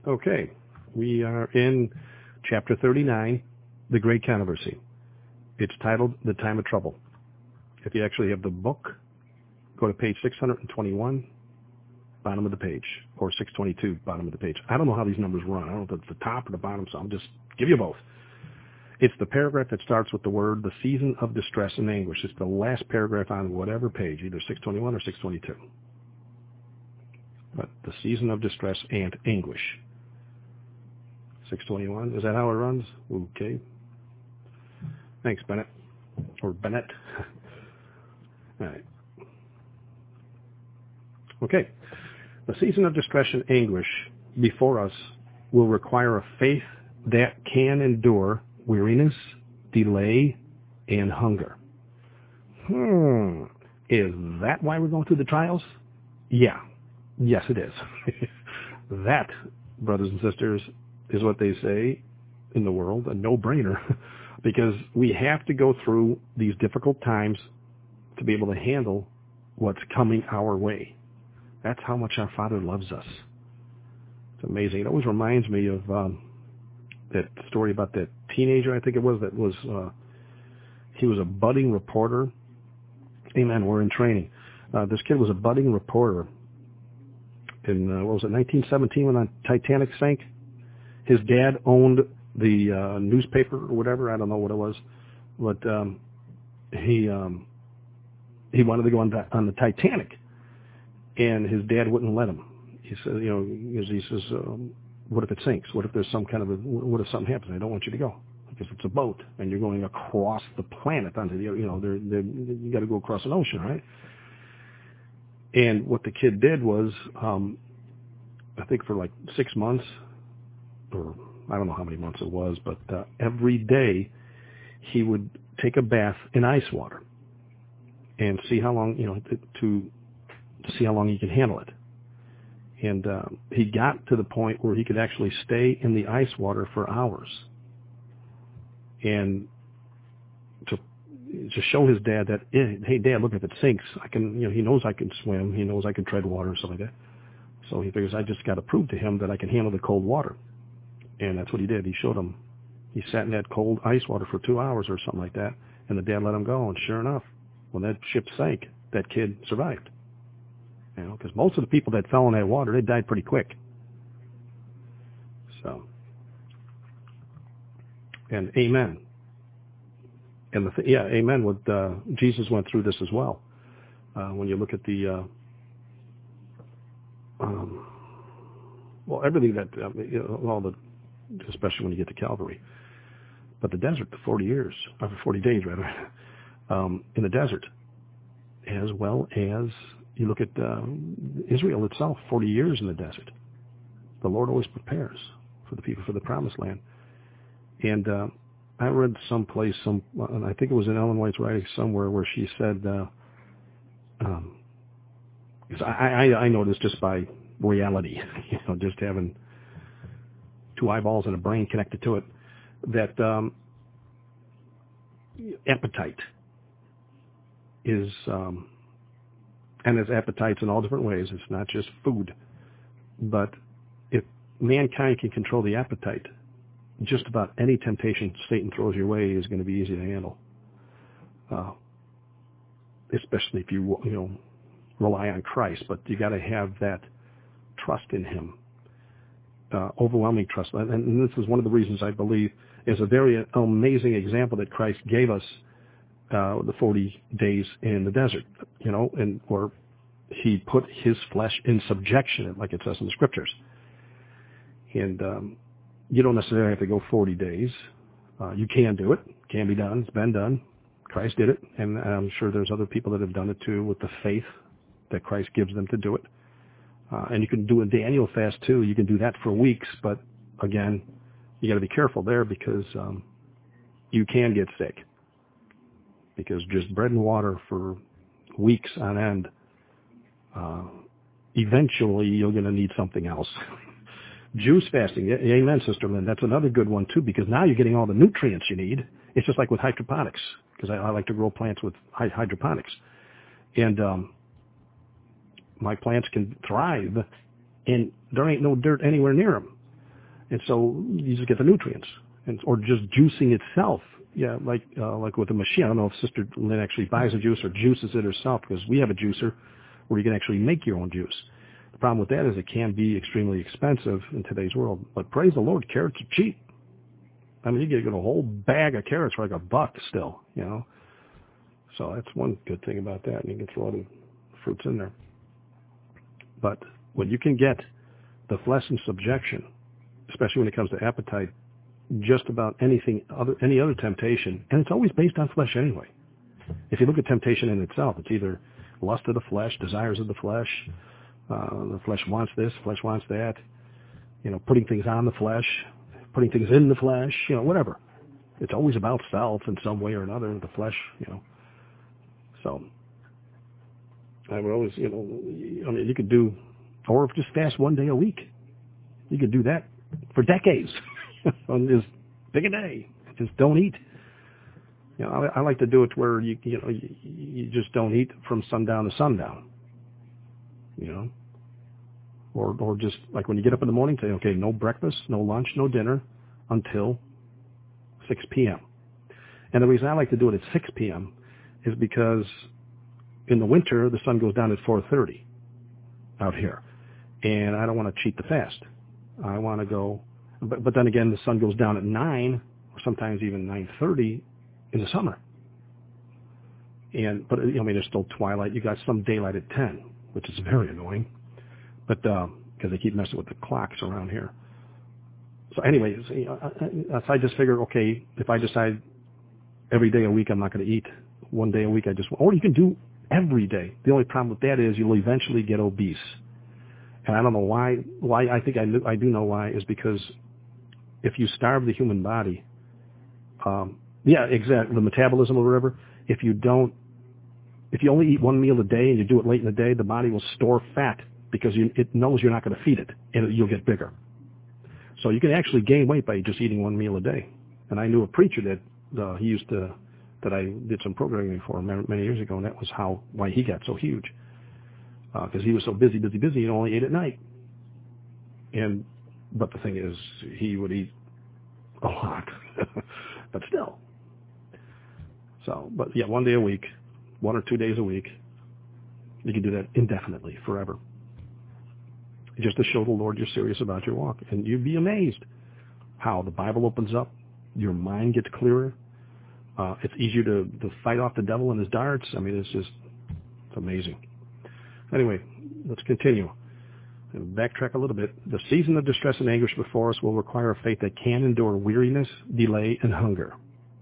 Okay, we are in chapter 39, The Great Controversy. It's titled The Time of Trouble. If you actually have the book, go to page 621, bottom of the page, or 622, bottom of the page. I don't know how these numbers run. I don't know if it's the top or the bottom, so I'll just give you both. It's the paragraph that starts with the word, the season of distress and anguish. It's the last paragraph on whatever page, either 621 or 622. But the season of distress and anguish. 621, is that how it runs? Okay. Thanks, Bennett. Or Bennett. All right. Okay. The season of distress and anguish before us will require a faith that can endure weariness, delay, and hunger. Is that why we're going through the trials? Yeah. Yes, it is. That, brothers and sisters, is what they say in the world, a no-brainer, because we have to go through these difficult times to be able to handle what's coming our way. That's how much our Father loves us. It's amazing. It always reminds me of that story about that teenager, I think it was, he was a budding reporter. Amen, we're in training. This kid was a budding reporter in, 1917 when the Titanic sank? His dad owned the newspaper or whatever, I don't know what it was, but he wanted to go on the Titanic, and his dad wouldn't let him. He said, he says, what if it sinks? What if there's what if something happens? I don't want you to go because it's a boat and you're going across the planet onto the, you got to go across an ocean, right? And what the kid did was, I think for like 6 months, or I don't know how many months it was, but every day he would take a bath in ice water and see how long, to see how long he could handle it. And he got to the point where he could actually stay in the ice water for hours. And to show his dad that, hey, Dad, look, if it sinks, I can, he knows I can swim. He knows I can tread water and stuff like that. So he figures I just got to prove to him that I can handle the cold water. And that's what he did. He showed him. He sat in that cold ice water for 2 hours or something like that. And the dad let him go. And sure enough, when that ship sank, that kid survived. Because most of the people that fell in that water, they died pretty quick. So, and amen. And amen. With Jesus went through this as well. When you look at the, everything that, especially when you get to Calvary, but the desert, the 40 days rather, in the desert, as well as you look at Israel itself, 40 years in the desert. The Lord always prepares for the people for the promised land. And I read someplace, and I think it was in Ellen White's writing somewhere, where she said, I know this just by reality, just having two eyeballs and a brain connected to it, that appetite is, and there's appetites in all different ways. It's not just food. But if mankind can control the appetite, just about any temptation Satan throws your way is going to be easy to handle. Especially if you rely on Christ. But you got to have that trust in Him, overwhelming trust. And this is one of the reasons I believe is a very amazing example that Christ gave us. The 40 days in the desert, or He put His flesh in subjection, like it says in the Scriptures. And you don't necessarily have to go 40 days. You can do it. It can be done. It's been done. Christ did it. And I'm sure there's other people that have done it too with the faith that Christ gives them to do it. And you can do a Daniel fast too. You can do that for weeks. But again, you got to be careful there because you can get sick. Because just bread and water for weeks on end, eventually you're going to need something else. Juice fasting, amen, Sister Lynn. That's another good one too, because now you're getting all the nutrients you need. It's just like with hydroponics, because I like to grow plants with hydroponics, and my plants can thrive, and there ain't no dirt anywhere near them. And so you just get the nutrients, or just juicing itself. Yeah, like with the machine. I don't know if Sister Lynn actually buys a juice or juices it herself, because we have a juicer where you can actually make your own juice. The problem with that is it can be extremely expensive in today's world. But praise the Lord, carrots are cheap. I mean, you get a whole bag of carrots for like $1 still, you know. So that's one good thing about that. And you can throw other fruits in there. But when you can get the flesh in subjection, especially when it comes to appetite, just about any other temptation, and it's always based on flesh anyway. If you look at temptation in itself, it's either lust of the flesh, desires of the flesh wants this, flesh wants that, you know, putting things on the flesh, putting things in the flesh, you know, whatever. It's always about self in some way or another, the flesh, you know. So I would always, you know, I mean, you could do, or just fast one day a week. You could do that for decades. On this big a day, just don't eat. You know, I like to do it where you just don't eat from sundown to sundown. You know, or just like when you get up in the morning, say, okay, no breakfast, no lunch, no dinner until 6 p.m. And the reason I like to do it at 6 p.m. is because in the winter the sun goes down at 4:30 out here, and I don't want to cheat the fast. I want to go. But then again, the sun goes down at 9, or sometimes even 9:30 in the summer. But I mean, there's still twilight. You got some daylight at 10, which is very annoying. But because they keep messing with the clocks around here. So anyways, I just figure, okay, if I decide every day a week I'm not going to eat, one day a week or you can do every day. The only problem with that is you'll eventually get obese. And I don't know why. I think I do know why, is because if you starve the human body, yeah, exactly, the metabolism or whatever, if you only eat one meal a day and you do it late in the day, the body will store fat because it knows you're not going to feed it, and you'll get bigger. So you can actually gain weight by just eating one meal a day. And I knew a preacher that I did some programming for many years ago, and that was why he got so huge. Because he was so busy, he only ate at night. But the thing is, he would eat a lot, but still. So, but yeah, one day a week, 1 or 2 days a week, you can do that indefinitely, forever. Just to show the Lord you're serious about your walk. And you'd be amazed how the Bible opens up, your mind gets clearer. It's easier to fight off the devil and his darts. I mean, it's amazing. Anyway, let's continue. Backtrack a little bit. The season of distress and anguish before us will require a faith that can endure weariness, delay, and hunger.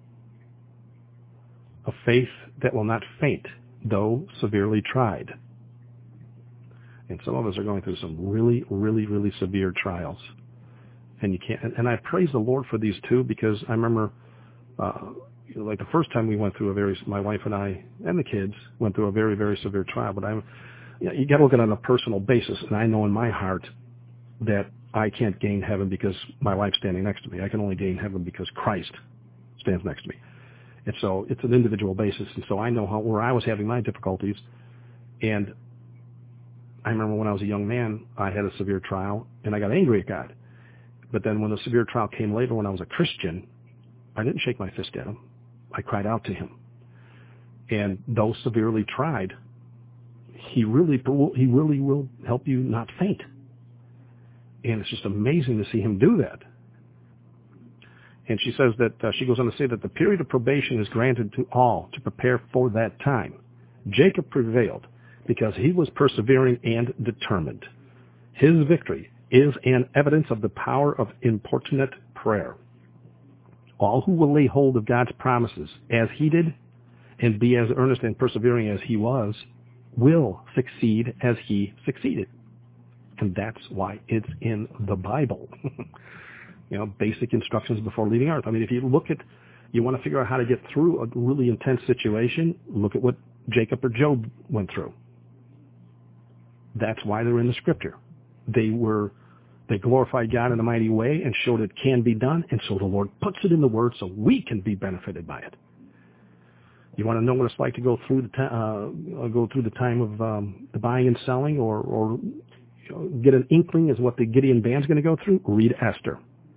A faith that will not faint, though severely tried. And some of us are going through some really, really, really severe trials. And you can't. And I praise the Lord for these two, because I remember, like the first time we went through my wife and I and the kids went through a very, very severe trial. But you got to look at it on a personal basis. And I know in my heart that I can't gain heaven because my wife's standing next to me. I can only gain heaven because Christ stands next to me. And so it's an individual basis. And so I know where I was having my difficulties. And I remember when I was a young man, I had a severe trial, and I got angry at God. But then when the severe trial came later, when I was a Christian, I didn't shake my fist at him. I cried out to him. And though severely tried, he really will help you not faint. And it's just amazing to see him do that. And she says that, she goes on to say that the period of probation is granted to all to prepare for that time. Jacob prevailed because he was persevering and determined. His victory is an evidence of the power of importunate prayer. All who will lay hold of God's promises as he did and be as earnest and persevering as he was will succeed as he succeeded. And that's why it's in the Bible. Basic instructions before leaving earth. I mean, if you want to figure out how to get through a really intense situation, look at what Jacob or Job went through. That's why they're in the scripture. They glorified God in a mighty way and showed it can be done, and so the Lord puts it in the Word so we can be benefited by it. You want to know what it's like to go through the time of the buying and selling, or get an inkling as what the Gideon band's going to go through? Read Esther.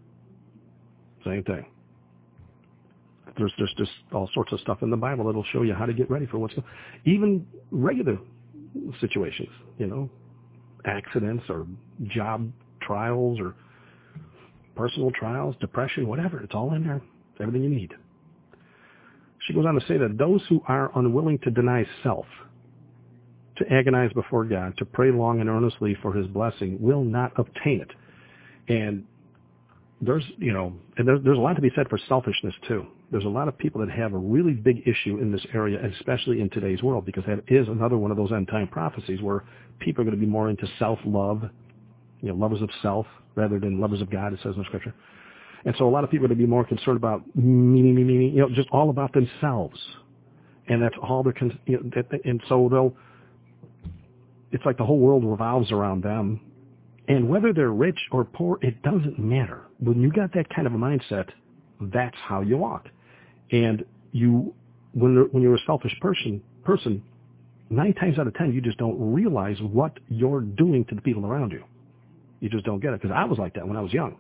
Same thing. There's just all sorts of stuff in the Bible that'll show you how to get ready for what's going on. Even regular situations, accidents or job trials or personal trials, depression, whatever. It's all in there. It's everything you need. She goes on to say that those who are unwilling to deny self, to agonize before God, to pray long and earnestly for his blessing, will not obtain it. And there's a lot to be said for selfishness too. There's a lot of people that have a really big issue in this area, especially in today's world, because that is another one of those end time prophecies where people are going to be more into self-love, lovers of self rather than lovers of God, it says in the scripture. And so a lot of people are going to be more concerned about me, just all about themselves. And that's all they're, and so it's like the whole world revolves around them. And whether they're rich or poor, it doesn't matter. When you got that kind of a mindset, that's how you walk. And when you're a selfish person, 9 times out of 10, you just don't realize what you're doing to the people around you. You just don't get it. Because I was like that when I was young.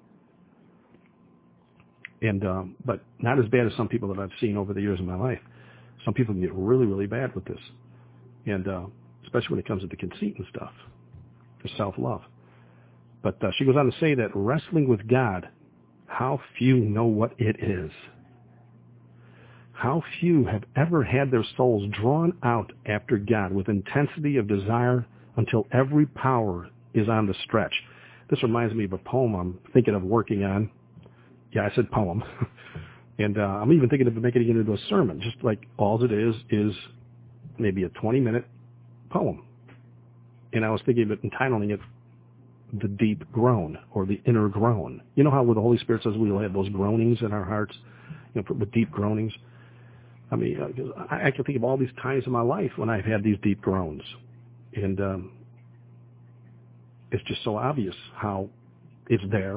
And but not as bad as some people that I've seen over the years of my life. Some people can get really, really bad with this. And especially when it comes to the conceit and stuff, the self-love. But she goes on to say that wrestling with God, how few know what it is. How few have ever had their souls drawn out after God with intensity of desire until every power is on the stretch. This reminds me of a poem I'm thinking of working on. Yeah, I said poem. And I'm even thinking of making it into a sermon, just like all it is maybe a 20-minute poem. And I was thinking of entitling it The Deep Groan, or The Inner Groan. You know how with the Holy Spirit says we'll have those groanings in our hearts, with deep groanings? I mean, I can think of all these times in my life when I've had these deep groans. And it's just so obvious how it's there.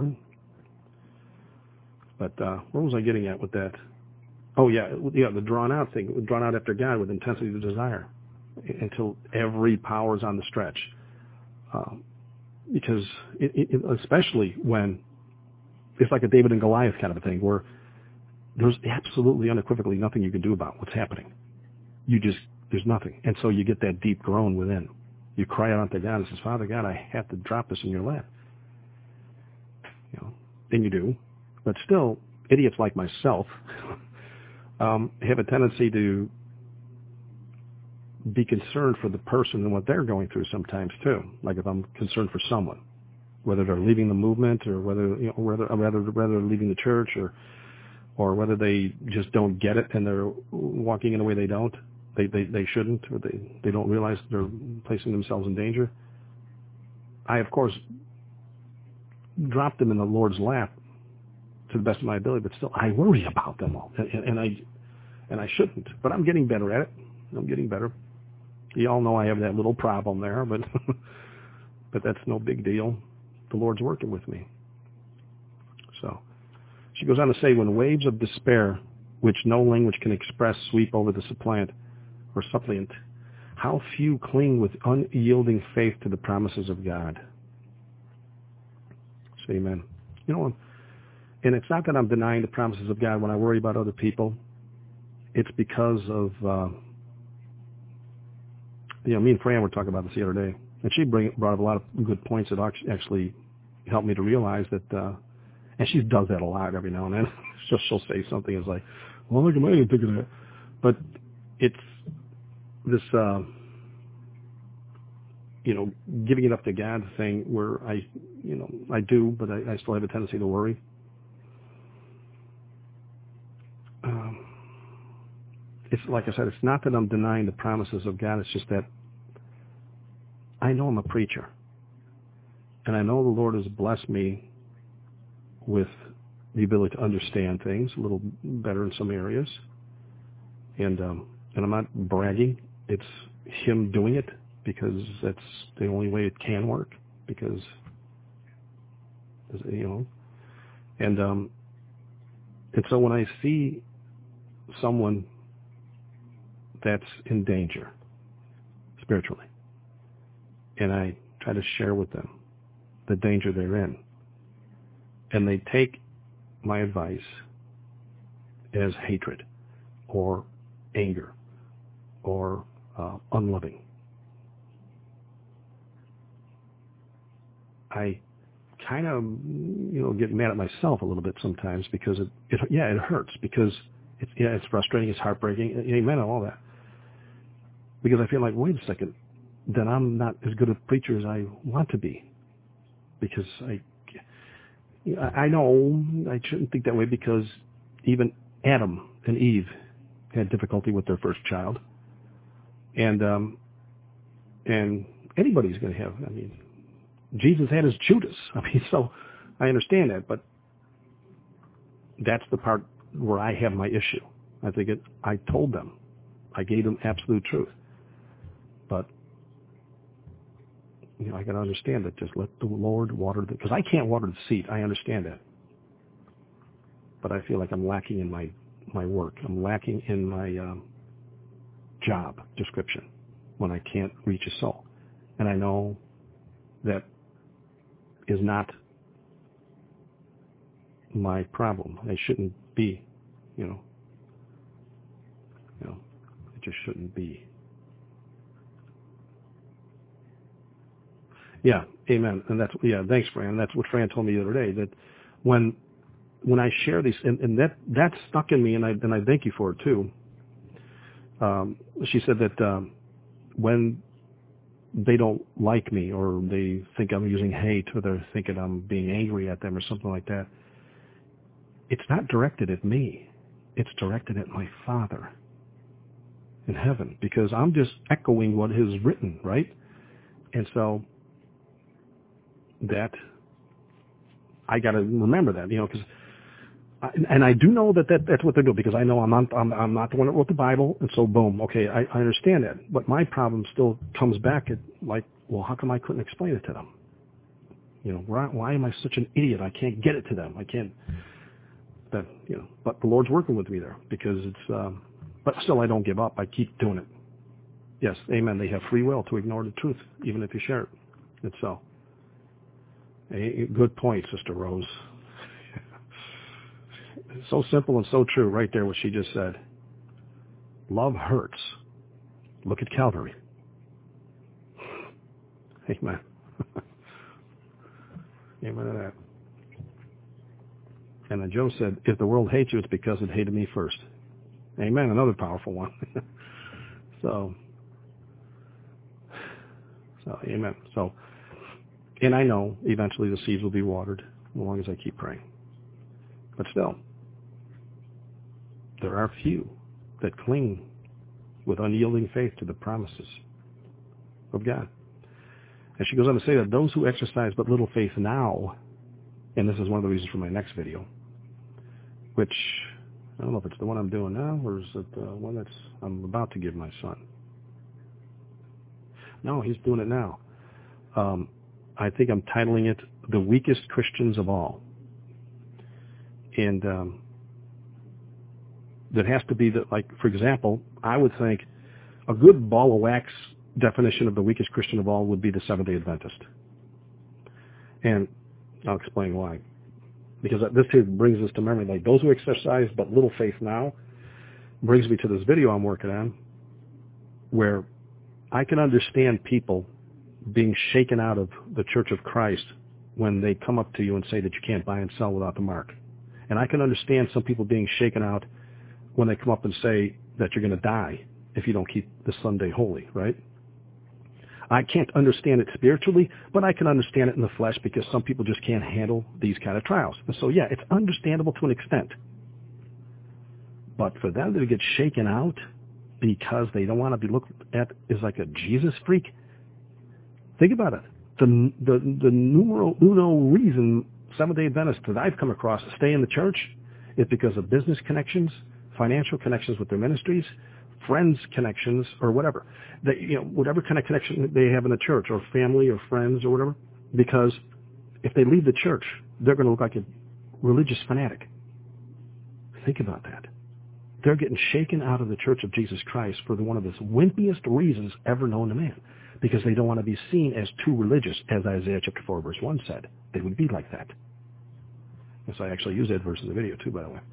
But where was I getting at with that? Oh, yeah, the drawn out thing, drawn out after God with intensity of desire until every power is on the stretch. Because especially when it's like a David and Goliath kind of a thing where there's absolutely unequivocally nothing you can do about what's happening. There's nothing. And so you get that deep groan within. You cry out to God and says, Father God, I have to drop this in your lap. And you do. But still, idiots like myself have a tendency to be concerned for the person and what they're going through sometimes too. Like if I'm concerned for someone, whether they're leaving the movement or whether they're leaving the church or whether they just don't get it and they're walking in a way they shouldn't, or they don't realize they're placing themselves in danger. I, of course, drop them in the Lord's lap to the best of my ability, but still I worry about them all. And I shouldn't. But I'm getting better at it. I'm getting better. You all know I have that little problem there, but that's no big deal. The Lord's working with me. So she goes on to say, when waves of despair, which no language can express, sweep over the suppliant, how few cling with unyielding faith to the promises of God. Say amen. And it's not that I'm denying the promises of God when I worry about other people. It's because of, me and Fran were talking about this the other day, and she brought up a lot of good points that actually helped me to realize that, and she does that a lot every now and then. She'll say something that's like, well, look at me, I didn't think of that. But it's this, giving it up to God thing where I do, but I still have a tendency to worry. It's like I said, it's not that I'm denying the promises of God. It's just that I know I'm a preacher. And I know the Lord has blessed me with the ability to understand things a little better in some areas. And I'm not bragging. It's Him doing it because that's the only way it can work. Because, and so when I see someone that's in danger spiritually, and I try to share with them the danger they're in, and they take my advice as hatred or anger or unloving. I kind of, get mad at myself a little bit sometimes because it hurts, because it's frustrating, it's heartbreaking, amen, and all that. Because I feel like, wait a second, then I'm not as good a preacher as I want to be. Because I know I shouldn't think that way, because even Adam and Eve had difficulty with their first child. And anybody's going to have, Jesus had his Judas. So I understand that, but that's the part where I have my issue. I told them. I gave them absolute truth. But, I got to understand that. Just let the Lord water because I can't water the seed. I understand that. But I feel like I'm lacking in my work. I'm lacking in my job description when I can't reach a soul. And I know that is not my problem. I shouldn't be, it just shouldn't be. Yeah, amen. And thanks, Fran. That's what Fran told me the other day, that when I share these, and that stuck in me, and I thank you for it too. She said that when they don't like me, or they think I'm using hate, or they're thinking I'm being angry at them or something like that, it's not directed at me. It's directed at my Father in heaven, because I'm just echoing what is written, right? And so that I got to remember that, because and I do know that's what they do, because I know I'm not the one that wrote the Bible, and so boom, okay, I understand that. But my problem still comes back at, like, well, how come I couldn't explain it to them? Why am I such an idiot? I can't get it to them. I can't. But the Lord's working with me there, because it's. But still, I don't give up. I keep doing it. Yes, amen. They have free will to ignore the truth, even if you share it. It's so. A good point, Sister Rose. So simple and so true right there, what she just said. Love hurts. Look at Calvary. Amen. Amen to that. And then Joe said, if the world hates you, it's because it hated me first. Amen. Another powerful one. So, amen. So, and I know eventually the seeds will be watered as long as I keep praying. But still, there are few that cling with unyielding faith to the promises of God. And she goes on to say that those who exercise but little faith now, and this is one of the reasons for my next video, which I don't know if it's the one I'm doing now, or is it the one that's I'm about to give my son. No, he's doing it now. I think I'm titling it The Weakest Christians of All. And that has to be that, like, for example, I would think a good ball of wax definition of the weakest Christian of all would be the Seventh-day Adventist. And I'll explain why. Because this here brings us to memory, like those who exercise but little faith now, brings me to this video I'm working on, where I can understand people being shaken out of the Church of Christ when they come up to you and say that you can't buy and sell without the mark. And I can understand some people being shaken out when they come up and say that you're going to die if you don't keep the Sunday holy, right? I can't understand it spiritually, but I can understand it in the flesh, because some people just can't handle these kind of trials. And so, yeah, it's understandable to an extent. But for them to get shaken out because they don't want to be looked at as like a Jesus freak, think about it. The numero uno reason Seventh-day Adventists that I've come across to stay in the church is because of business connections, financial connections with their ministries, friends connections, or whatever. Whatever kind of connection they have in the church, or family, or friends, or whatever. Because if they leave the church, they're going to look like a religious fanatic. Think about that. They're getting shaken out of the Church of Jesus Christ for one of the wimpiest reasons ever known to man. Because they don't want to be seen as too religious, as Isaiah chapter 4, verse 1 said. They would be like that. Yes, I actually use that verse in the video too, by the way.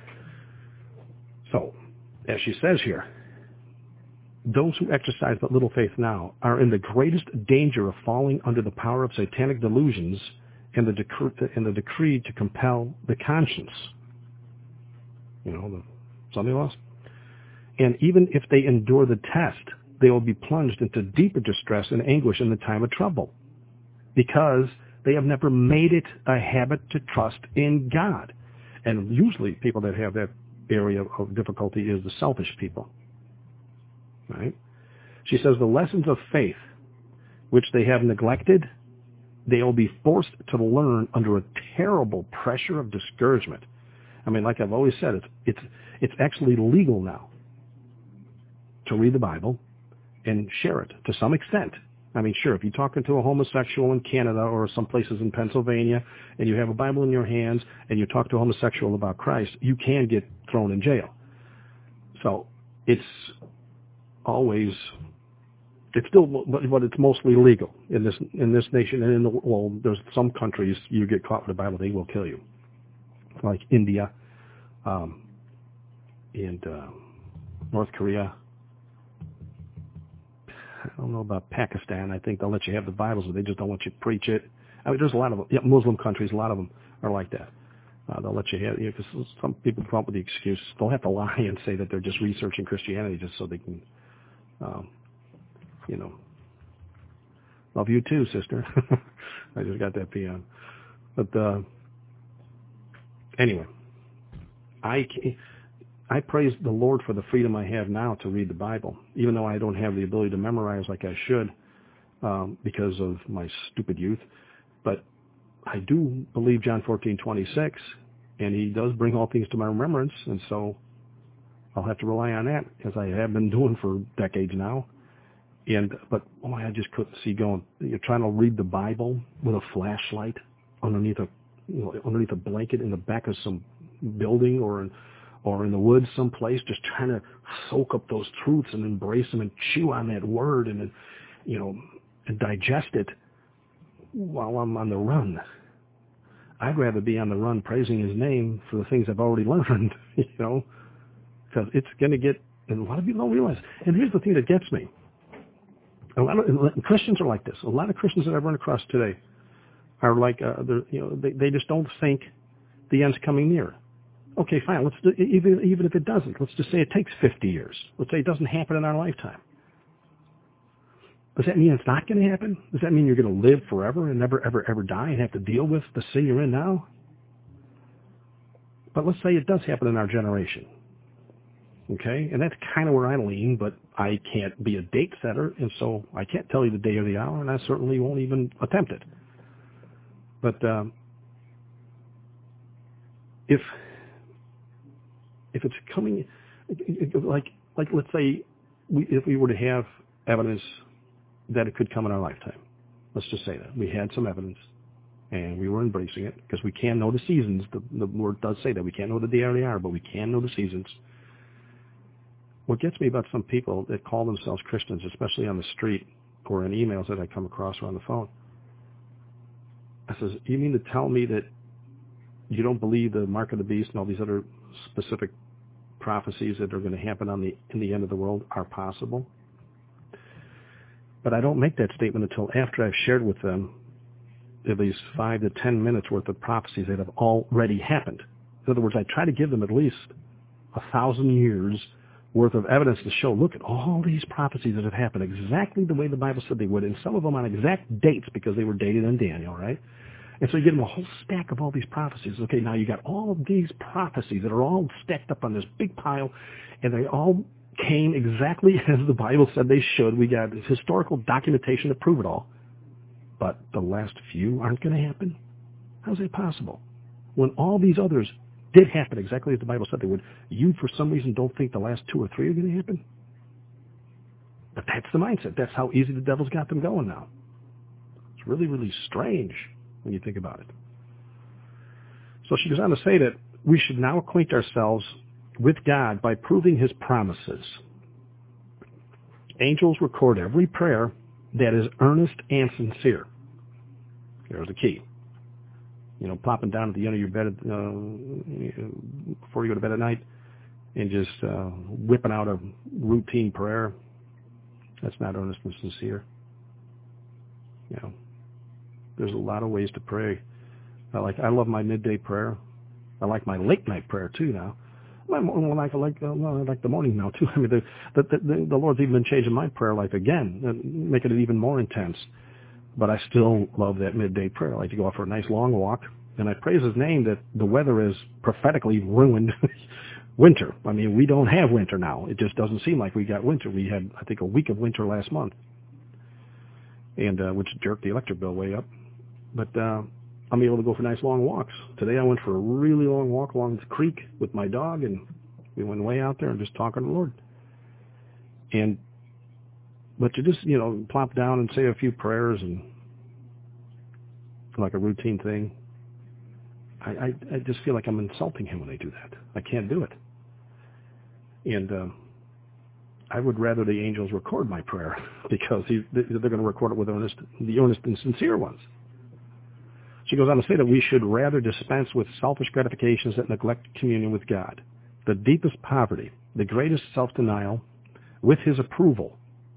So, as she says here, those who exercise but little faith now are in the greatest danger of falling under the power of satanic delusions and the decree to compel the conscience. You know, the Sunday laws. And even if they endure the test, they will be plunged into deeper distress and anguish in the time of trouble, because they have never made it a habit to trust in God. And usually people that have that area of difficulty is the selfish people. Right? She says the lessons of faith, which they have neglected, they will be forced to learn under a terrible pressure of discouragement. I mean, like I've always said, it's actually legal now to read the Bible and share it to some extent. I mean, sure, if you're talking to a homosexual in Canada or some places in Pennsylvania and you have a Bible in your hands and you talk to a homosexual about Christ, you can get thrown in jail. So it's still, but it's mostly legal in this nation and in the world. There's some countries you get caught with the Bible, they will kill you, like India, and North Korea. I don't know about Pakistan. I think they'll let you have the Bibles, but they just don't want you to preach it. I mean, there's a lot of Muslim countries. A lot of them are like that. They'll let you have, because some people come up with the excuse. They'll have to lie and say that they're just researching Christianity just so they can, love you too, sister. I just got that peon. But anyway, I praise the Lord for the freedom I have now to read the Bible, even though I don't have the ability to memorize like I should because of my stupid youth. But I do believe John 14:26, and he does bring all things to my remembrance, and so I'll have to rely on that, as I have been doing for decades now. But I just couldn't see going. You're trying to read the Bible with a flashlight underneath a blanket in the back of some building or in the woods someplace, just trying to soak up those truths and embrace them and chew on that word and digest it while I'm on the run. I'd rather be on the run praising his name for the things I've already learned, because it's going to get, and a lot of people don't realize. And here's the thing that gets me. A lot of Christians are like this. A lot of Christians that I've run across today are like, they just don't think the end's coming near. Okay, fine. Let's do, even if it doesn't, let's just say it takes 50 years. Let's say it doesn't happen in our lifetime. Does that mean it's not going to happen? Does that mean you're going to live forever and never, ever, ever die and have to deal with the sin you're in now? But let's say it does happen in our generation. Okay? And that's kind of where I lean, but I can't be a date setter, and so I can't tell you the day or the hour, and I certainly won't even attempt it. But if it's coming, like let's say if we were to have evidence that it could come in our lifetime, let's just say that we had some evidence and we were embracing it, because we can know the seasons. The word does say that we can't know the day or the hour, but we can know the seasons. What gets me about some people that call themselves Christians, especially on the street or in emails that I come across or on the phone, I says, you mean to tell me that you don't believe the mark of the beast and all these other specific prophecies that are going to happen in the end of the world are possible? But I don't make that statement until after I've shared with them at least 5 to 10 minutes worth of prophecies that have already happened. In other words, I try to give them at least 1,000 years worth of evidence to show, look at all these prophecies that have happened exactly the way the Bible said they would, and some of them on exact dates because they were dated in Daniel, right? And so you give them a whole stack of all these prophecies. Okay, now you got all of these prophecies that are all stacked up on this big pile, and they all came exactly as the Bible said they should. We got historical documentation to prove it all. But the last few aren't going to happen? How's that possible? When all these others did happen exactly as the Bible said they would, you for some reason don't think the last 2 or 3 are going to happen? But that's the mindset. That's how easy the devil's got them going now. It's really, really strange when you think about it. So she goes on to say that we should now acquaint ourselves with God by proving his promises. Angels record every prayer that is earnest and sincere. Here's the key. plopping down at the end of your bed before you go to bed at night and just whipping out a routine prayer. That's not earnest and sincere. There's a lot of ways to pray. I love my midday prayer. I like my late night prayer too now. I like the morning now too. I mean, the Lord's even been changing my prayer life again, making it even more intense. But I still love that midday prayer. I like to go out for a nice long walk, and I praise His name that the weather has prophetically ruined winter. I mean, we don't have winter now. It just doesn't seem like we got winter. We had, I think, a week of winter last month, and which jerked the electric bill way up. But I'm able to go for nice long walks. Today I went for a really long walk along the creek with my dog, and we went way out there and just talking to the Lord. But to just, plop down and say a few prayers and like a routine thing, I just feel like I'm insulting Him when I do that. I can't do it. And I would rather the angels record my prayer because they're going to record it with the earnest and sincere ones. She goes on to say that we should rather dispense with selfish gratifications that neglect communion with God. The deepest poverty, the greatest self-denial, with His approval.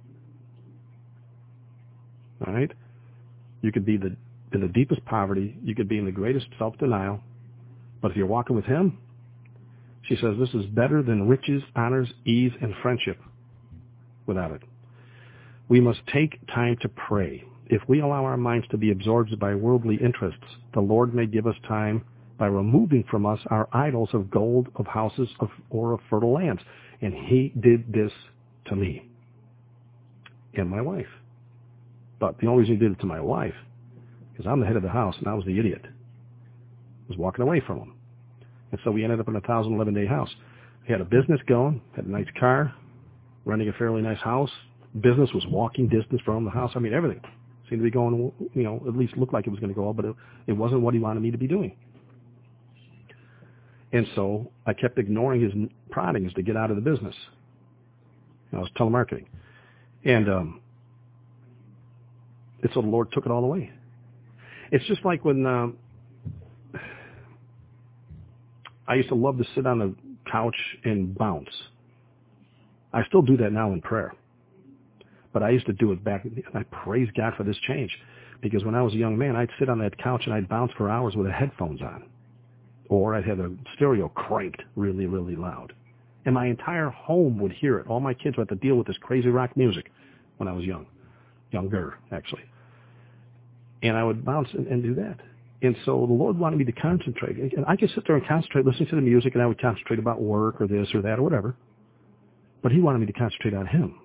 All right? You could be in the deepest poverty. You could be in the greatest self-denial. But if you're walking with Him, she says this is better than riches, honors, ease, and friendship without it. We must take time to pray. If we allow our minds to be absorbed by worldly interests, the Lord may give us time by removing from us our idols of gold, of houses, or of fertile lands. And He did this to me and my wife. But the only reason He did it to my wife is I'm the head of the house, and I was the idiot. I was walking away from Him. And so we ended up in a 1,011-day house. We had a business going, had a nice car, running a fairly nice house. Business was walking distance from the house. I mean, everything seemed to be going, at least looked like it was going to go up, but it wasn't what He wanted me to be doing. And so I kept ignoring His proddings to get out of the business. I was telemarketing. And so the Lord took it all away. It's just like when I used to love to sit on a couch and bounce. I still do that now in prayer. But I used to do it back, and I praise God for this change. Because when I was a young man, I'd sit on that couch and I'd bounce for hours with the headphones on. Or I'd have a stereo cranked really, really loud. And my entire home would hear it. All my kids would have to deal with this crazy rock music when I was younger, actually. And I would bounce and do that. And so the Lord wanted me to concentrate. And I could sit there and concentrate, listening to the music, and I would concentrate about work or this or that or whatever. But He wanted me to concentrate on Him.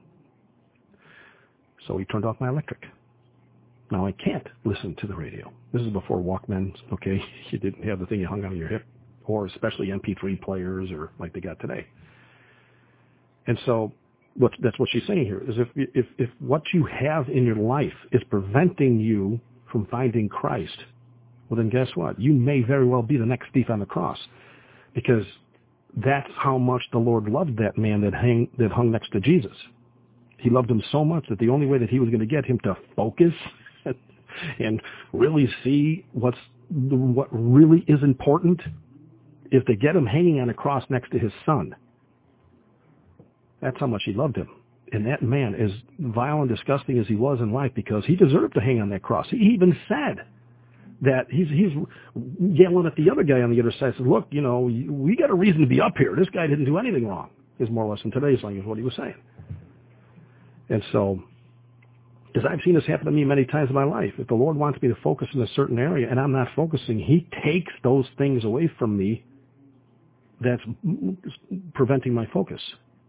So He turned off my electric. Now I can't listen to the radio. This is before Walkmans, okay? You didn't have the thing you hung on your hip, or especially MP3 players or like they got today. And so that's what she's saying here, is if what you have in your life is preventing you from finding Christ, well then guess what? You may very well be the next thief on the cross, because that's how much the Lord loved that man that hung next to Jesus. He loved him so much that the only way that He was going to get him to focus and really see what really is important is to get him hanging on a cross next to His Son. That's how much He loved him. And that man, as vile and disgusting as he was in life, because he deserved to hang on that cross. He even said that he's yelling at the other guy on the other side, says, look, we got a reason to be up here. This guy didn't do anything wrong, is more or less in today's language what he was saying. And so, because I've seen this happen to me many times in my life. If the Lord wants me to focus in a certain area and I'm not focusing, He takes those things away from me that's preventing my focus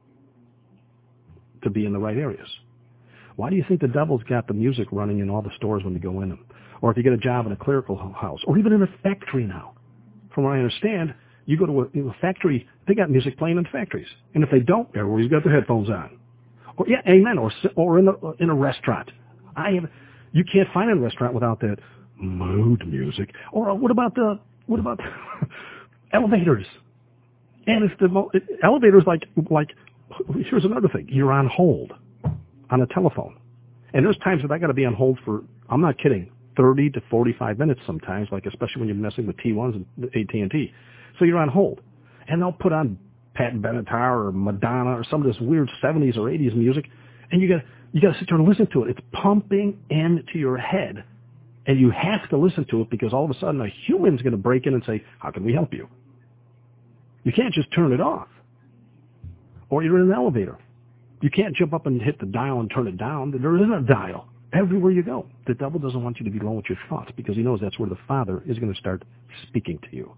to be in the right areas. Why do you think the devil's got the music running in all the stores when you go in them? Or if you get a job in a clerical house, or even in a factory now. From what I understand, you go to a factory, they got music playing in factories. And if they don't, everybody's got their headphones on. Or, yeah, amen. Or in a restaurant. You can't find a restaurant without that mood music. Or what about elevators? And it's elevators like here's another thing. You're on hold on a telephone, and there's times that I got to be on hold for. I'm not kidding. 30 to 45 minutes sometimes, like especially when you're messing with T1s and AT&T. So you're on hold. And they'll put on Pat Benatar or Madonna or some of this weird 70s or 80s music, and you got to sit there and listen to it. It's pumping into your head, and you have to listen to it because all of a sudden a human's going to break in and say, how can we help you? You can't just turn it off. Or you're in an elevator. You can't jump up and hit the dial and turn it down. There isn't a dial. Everywhere you go, the devil doesn't want you to be alone with your thoughts because he knows that's where the Father is going to start speaking to you.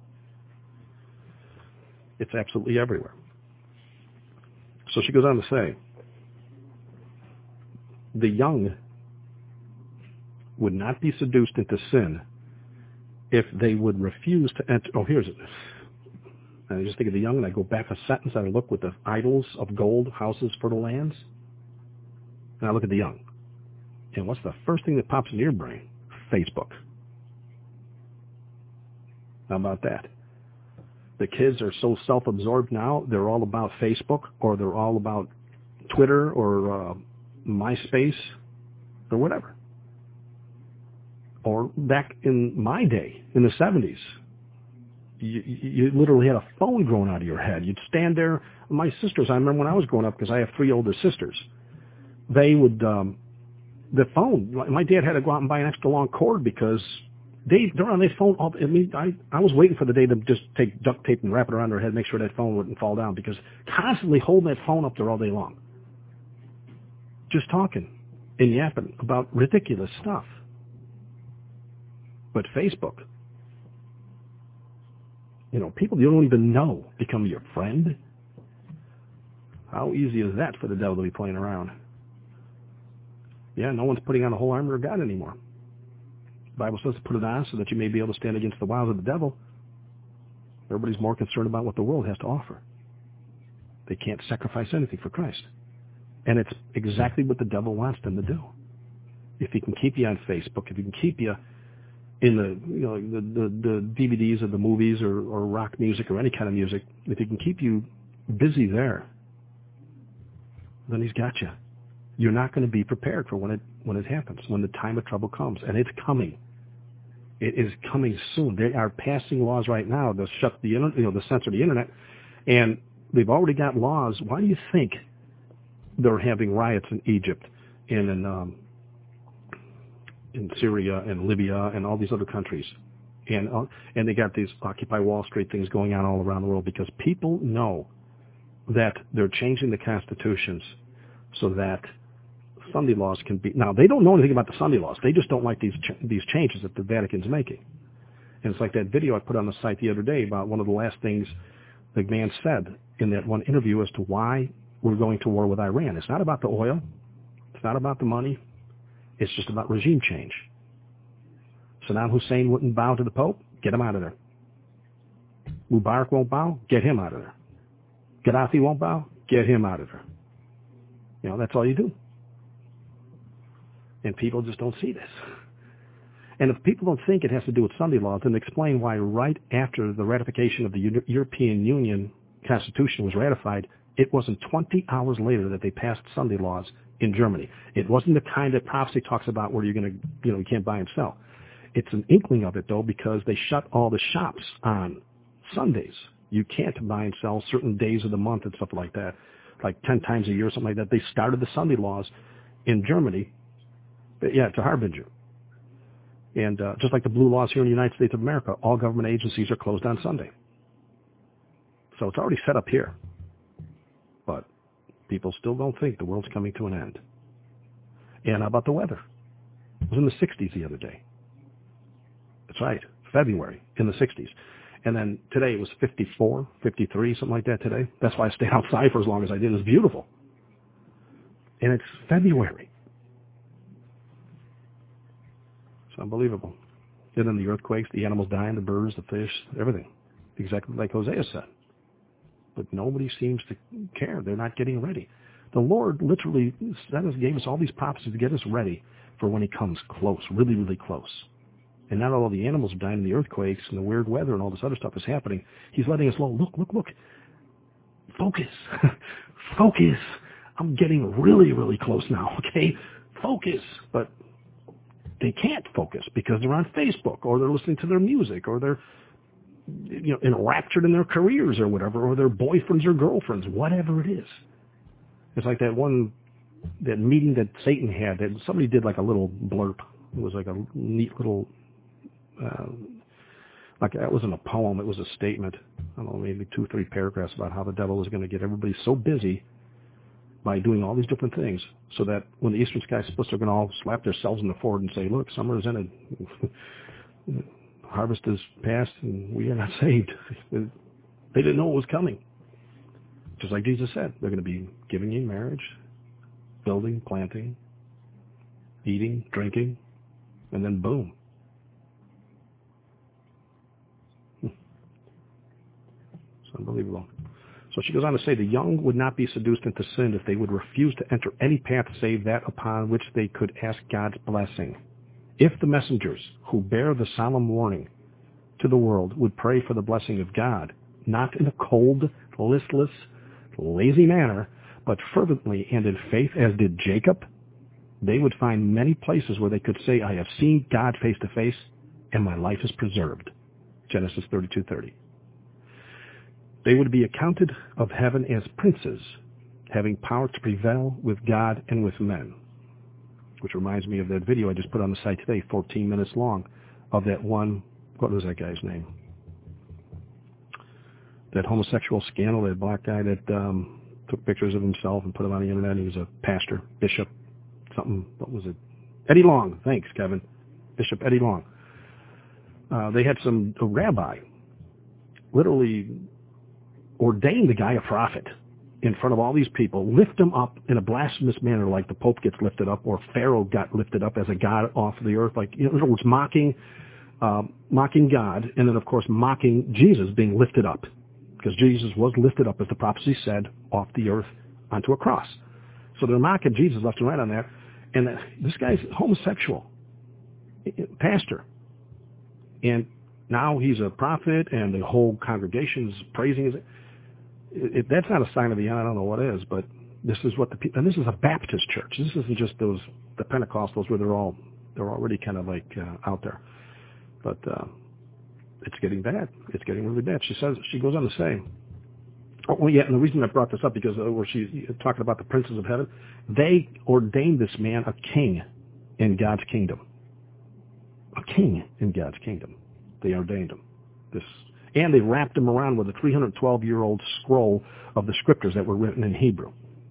It's absolutely everywhere. So she goes on to say, the young would not be seduced into sin if they would refuse to enter. Oh, here's it. And I just think of the young, and I go back a sentence, and I look with the idols of gold, houses, fertile lands, and I look at the young. And what's the first thing that pops into your brain? Facebook. How about that? The kids are so self-absorbed now, they're all about Facebook, or they're all about Twitter, or MySpace, or whatever. Or back in my day, in the 70s, you literally had a phone growing out of your head. You'd stand there. My sisters, I remember when I was growing up, because I have 3 older sisters, they would, the phone, my dad had to go out and buy an extra long cord because they're on their phone. I was waiting for the day to just take duct tape and wrap it around their head, make sure that phone wouldn't fall down, because constantly holding that phone up there all day long. Just talking and yapping about ridiculous stuff. But Facebook, people you don't even know become your friend. How easy is that for the devil to be playing around? Yeah, no one's putting on the whole armor of God anymore. The Bible says to put it on so that you may be able to stand against the wiles of the devil. Everybody's more concerned about what the world has to offer. They can't sacrifice anything for Christ. And it's exactly what the devil wants them to do. If he can keep you on Facebook, if he can keep you in the DVDs of the movies or rock music or any kind of music, if he can keep you busy there, then he's got you. You're not going to be prepared for when it happens, when the time of trouble comes. And it's coming. It is coming soon. They are passing laws right now to shut the to censor the internet, and they've already got laws. Why do you think they're having riots in Egypt and in Syria and Libya and all these other countries, and they got these Occupy Wall Street things going on all around the world because people know that they're changing the constitutions so that Sunday laws can be. Now, they don't know anything about the Sunday laws. They just don't like these changes that the Vatican's making. And it's like that video I put on the site the other day about one of the last things the man said in that one interview as to why we're going to war with Iran. It's not about the oil. It's not about the money. It's just about regime change. Saddam Hussein wouldn't bow to the Pope. Get him out of there. Mubarak won't bow. Get him out of there. Gaddafi won't bow. Get him out of there. That's all you do. And people just don't see this. And if people don't think it has to do with Sunday laws, then explain why right after the ratification of the European Union Constitution was ratified, it wasn't 20 hours later that they passed Sunday laws in Germany. It wasn't the kind that prophecy talks about where you're going to, you can't buy and sell. It's an inkling of it, though, because they shut all the shops on Sundays. You can't buy and sell certain days of the month and stuff like that, like 10 times a year or something like that. They started the Sunday laws in Germany. But yeah, it's a harbinger. And just like the blue laws here in the United States of America, all government agencies are closed on Sunday. So it's already set up here. But people still don't think the world's coming to an end. And how about the weather? It was in the 60s the other day. That's right, February, in the 60s. And then today it was 54, 53, something like that today. That's why I stayed outside for as long as I did. It was beautiful. And it's February. It's unbelievable. And then the earthquakes, the animals dying, the birds, the fish, everything. Exactly like Hosea said. But nobody seems to care. They're not getting ready. The Lord literally gave us all these prophecies to get us ready for when he comes close, really, really close. And not all the animals are dying in the earthquakes and the weird weather and all this other stuff is happening. He's letting us know, look. Focus. I'm getting really, really close now, okay? Focus. But they can't focus because they're on Facebook or they're listening to their music or they're enraptured in their careers or whatever, or their boyfriends or girlfriends, whatever it is. It's like that meeting that Satan had, that somebody did like a little blurb. It was like a neat little, like that wasn't a poem, it was a statement. I don't know, maybe 2 or 3 paragraphs about how the devil was going to get everybody so busy by doing all these different things so that when the eastern sky splits, they're going to all slap themselves in the forehead and say, look, summer is ended. Harvest is past and we are not saved. They didn't know it was coming. Just like Jesus said, they're going to be giving you marriage, building, planting, eating, drinking, and then boom. It's unbelievable. So she goes on to say, the young would not be seduced into sin if they would refuse to enter any path save that upon which they could ask God's blessing. If the messengers who bear the solemn warning to the world would pray for the blessing of God, not in a cold, listless, lazy manner, but fervently and in faith as did Jacob, they would find many places where they could say, I have seen God face to face and my life is preserved. Genesis 32:30. They would be accounted of heaven as princes, having power to prevail with God and with men. Which reminds me of that video I just put on the site today, 14 minutes long, of that one, what was that guy's name? That homosexual scandal, that black guy that took pictures of himself and put them on the internet. He was a pastor, bishop, something, what was it? Eddie Long, thanks, Kevin. Bishop Eddie Long. They had a rabbi literally ordained the guy a prophet in front of all these people, lift him up in a blasphemous manner like the Pope gets lifted up or Pharaoh got lifted up as a god off the earth, like, in other words, mocking God, and then, of course, mocking Jesus being lifted up, because Jesus was lifted up, as the prophecy said, off the earth onto a cross. So they're mocking Jesus left and right on that, and this guy's homosexual, pastor, and now he's a prophet, and the whole congregation's praising his. That's not a sign of the end. I don't know what is, but this is what and this is a Baptist church. This isn't just the Pentecostals where they're already kind of like out there. But it's getting bad. It's getting really bad. She goes on to say, and the reason I brought this up because where she's talking about the princes of heaven, they ordained this man a king in God's kingdom. A king in God's kingdom. They ordained him. And they wrapped him around with a 312-year-old scroll of the scriptures that were written in Hebrew.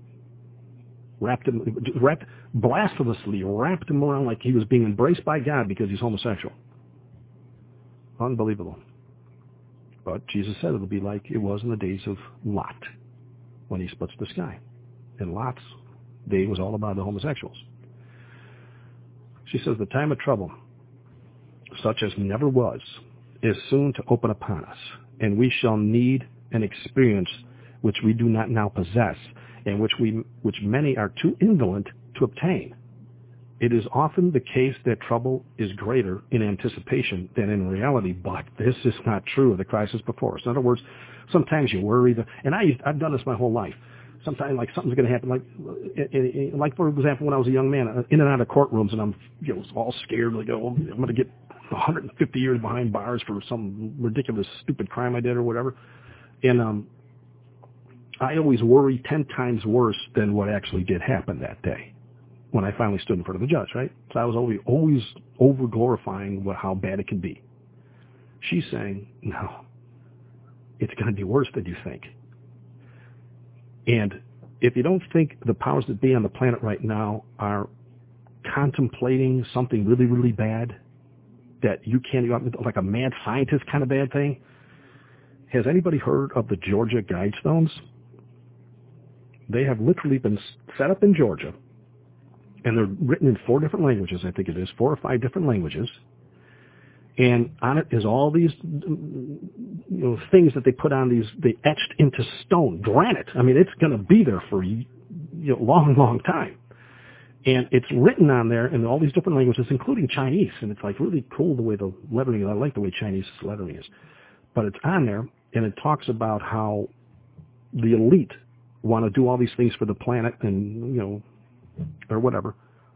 Blasphemously wrapped him around like he was being embraced by God because he's homosexual. Unbelievable. But Jesus said it'll be like it was in the days of Lot when he splits the sky. And Lot's day was all about the homosexuals. She says the time of trouble, such as never was, is soon to open upon us, and we shall need an experience which we do not now possess, and which many are too indolent to obtain. It is often the case that trouble is greater in anticipation than in reality, but this is not true of the crisis before us. In other words, sometimes you worry, and I've done this my whole life. Sometimes, like, something's going to happen, like for example, when I was a young man, in and out of courtrooms, and I'm all scared, like, oh, I'm going to get 150 years behind bars for some ridiculous, stupid crime I did or whatever. And I always worry 10 times worse than what actually did happen that day when I finally stood in front of the judge, right? So I was always over-glorifying how bad it can be. She's saying, no, it's going to be worse than you think. And if you don't think the powers that be on the planet right now are contemplating something really, really bad, that you can't, like a mad scientist kind of bad thing. Has anybody heard of the Georgia Guidestones? They have literally been set up in Georgia, and they're written in 4 different languages, I think it is, 4 or 5 different languages. And on it is all these things that they put on they etched into stone, granite. I mean, it's going to be there for a long, long time. And it's written on there in all these different languages, including Chinese. And it's like really cool the way the lettering is. I like the way Chinese lettering is. But it's on there, and it talks about how the elite want to do all these things for the planet and, or whatever.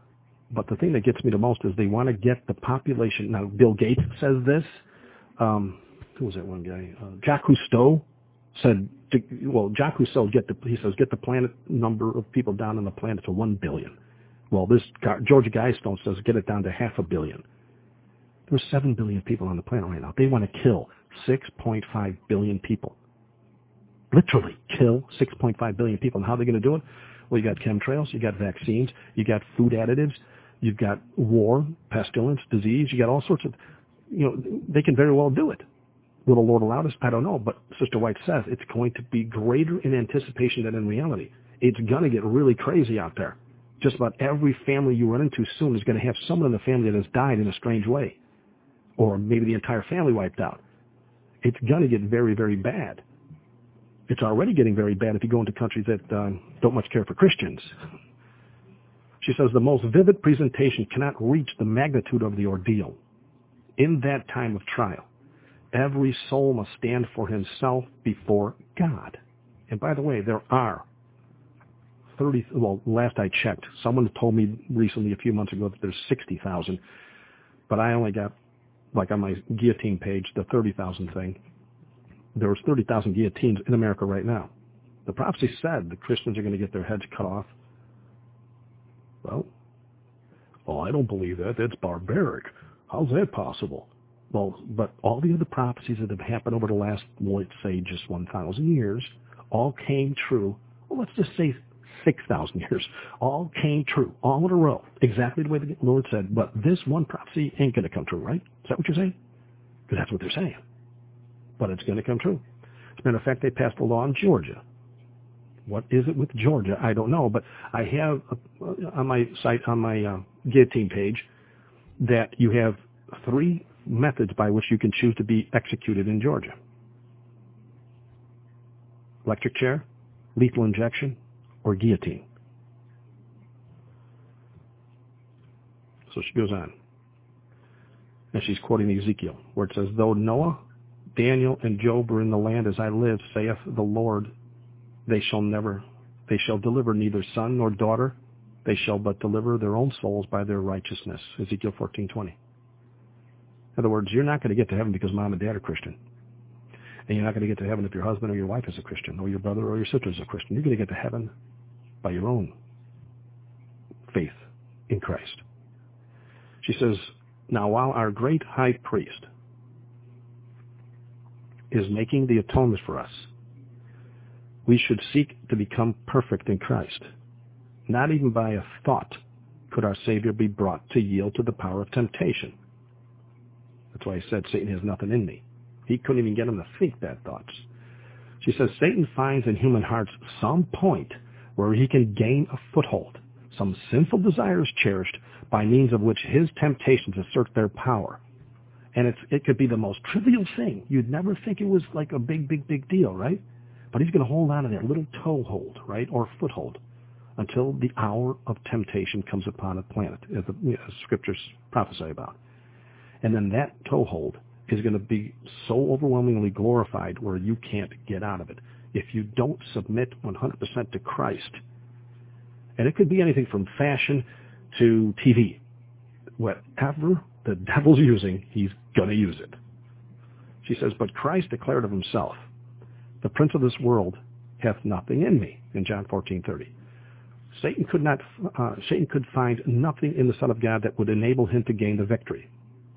But the thing that gets me the most is they want to get the population. Now, Bill Gates says this. Who was that one guy? Jacques Cousteau said, Jacques Cousteau, he says, get the planet number of people down on the planet to 1 billion. Well, this George Guidestone says, get it down to 500 million. There's 7 billion people on the planet right now. They want to kill 6.5 billion people. Literally kill 6.5 billion people. And how are they going to do it? Well, you got chemtrails, you got vaccines, you got food additives, you've got war, pestilence, disease, you got all sorts of, they can very well do it. Will the Lord allow this? I don't know. But Sister White says it's going to be greater in anticipation than in reality. It's going to get really crazy out there. Just about every family you run into soon is going to have someone in the family that has died in a strange way. Or maybe the entire family wiped out. It's going to get very, very bad. It's already getting very bad if you go into countries that don't much care for Christians. She says the most vivid presentation cannot reach the magnitude of the ordeal. In that time of trial, every soul must stand for himself before God. And by the way, there are last I checked, someone told me recently a few months ago that there's 60,000, but I only got, like on my guillotine page, the 30,000 thing. There's 30,000 guillotines in America right now. The prophecy said the Christians are going to get their heads cut off. Well, I don't believe that. That's barbaric. How's that possible? Well, but all the other prophecies that have happened over the last, let's say, just 1,000 years, all came true. Well, let's just say 6,000 years. All came true, all in a row, exactly the way the Lord said. But this one prophecy ain't going to come true, right? Is that what you're saying? Because that's what they're saying. But it's going to come true. As a matter of fact, they passed a law in Georgia. What is it with Georgia? I don't know. But I have on my site, on my guillotine page, that you have 3 methods by which you can choose to be executed in Georgia. Electric chair, lethal injection, or guillotine. So she goes on. And she's quoting Ezekiel, where it says, though Noah, Daniel, and Job were in the land as I live, saith the Lord, they shall deliver neither son nor daughter, they shall but deliver their own souls by their righteousness. Ezekiel 14:20. In other words, you're not going to get to heaven because mom and dad are Christian. And you're not going to get to heaven if your husband or your wife is a Christian, or your brother or your sister is a Christian. You're going to get to heaven by your own faith in Christ. She says, now while our great high priest is making the atonement for us, we should seek to become perfect in Christ. Not even by a thought could our Savior be brought to yield to the power of temptation. That's why he said, Satan has nothing in me. He couldn't even get him to think bad thoughts. She says, Satan finds in human hearts some point where he can gain a foothold, some sinful desires cherished by means of which his temptations assert their power. And it could be the most trivial thing. You'd never think it was like a big deal, right? But he's going to hold on to that little toehold, right, or foothold, until the hour of temptation comes upon a planet, as the scriptures prophesy about. And then that toehold is going to be so overwhelmingly glorified where you can't get out of it. If you don't submit 100% to Christ, and it could be anything from fashion to TV, whatever the devil's using, he's going to use it. She says, but Christ declared of himself, the prince of this world hath nothing in me, in John 14:30. Satan could find nothing in the Son of God that would enable him to gain the victory.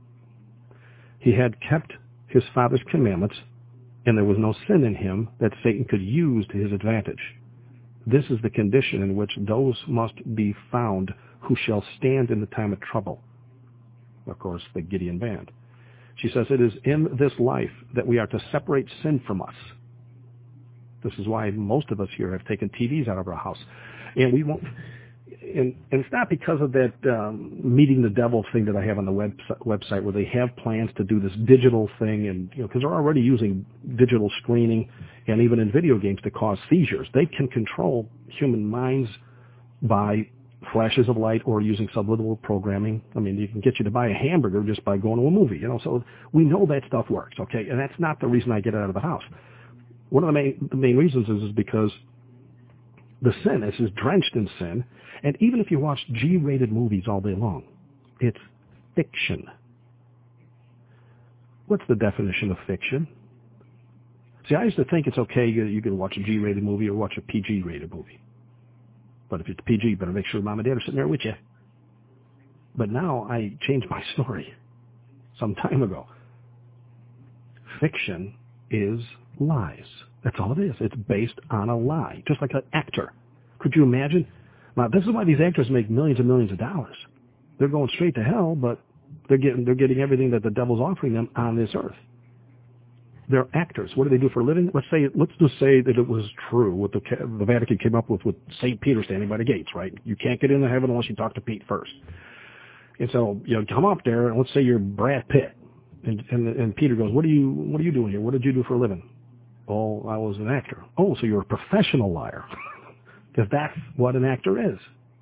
He had kept his Father's commandments, and there was no sin in him that Satan could use to his advantage. This is the condition in which those must be found who shall stand in the time of trouble. Of course, the Gideon band. She says, it is in this life that we are to separate sin from us. This is why most of us here have taken TVs out of our house. And we won't. And it's not because of that meeting the devil thing that I have on the website where they have plans to do this digital thing, and because they're already using digital screening and even in video games to cause seizures. They can control human minds by flashes of light or using subliminal programming. I mean, you can get you to buy a hamburger just by going to a movie, So we know that stuff works, okay? And that's not the reason I get it out of the house. One of the main reasons is because the sin is drenched in sin. And even if you watch G-rated movies all day long, it's fiction. What's the definition of fiction? See, I used to think it's okay you can watch a G-rated movie or watch a PG-rated movie. But if it's PG, you better make sure mom and dad are sitting there with you. But now I changed my story some time ago. Fiction is lies. That's all it is. It's based on a lie, just like an actor. Could you imagine? Now, this is why these actors make millions and millions of dollars. They're going straight to hell, but they're getting everything that the devil's offering them on this earth. They're actors. What do they do for a living? Let's just say that it was true what the Vatican came up with St. Peter standing by the gates, right? You can't get into heaven unless you talk to Pete first. And so, come up there, and let's say you're Brad Pitt. And Peter goes, what are you doing here? What did you do for a living? Oh, I was an actor. Oh, so you're a professional liar. Because that's what an actor is.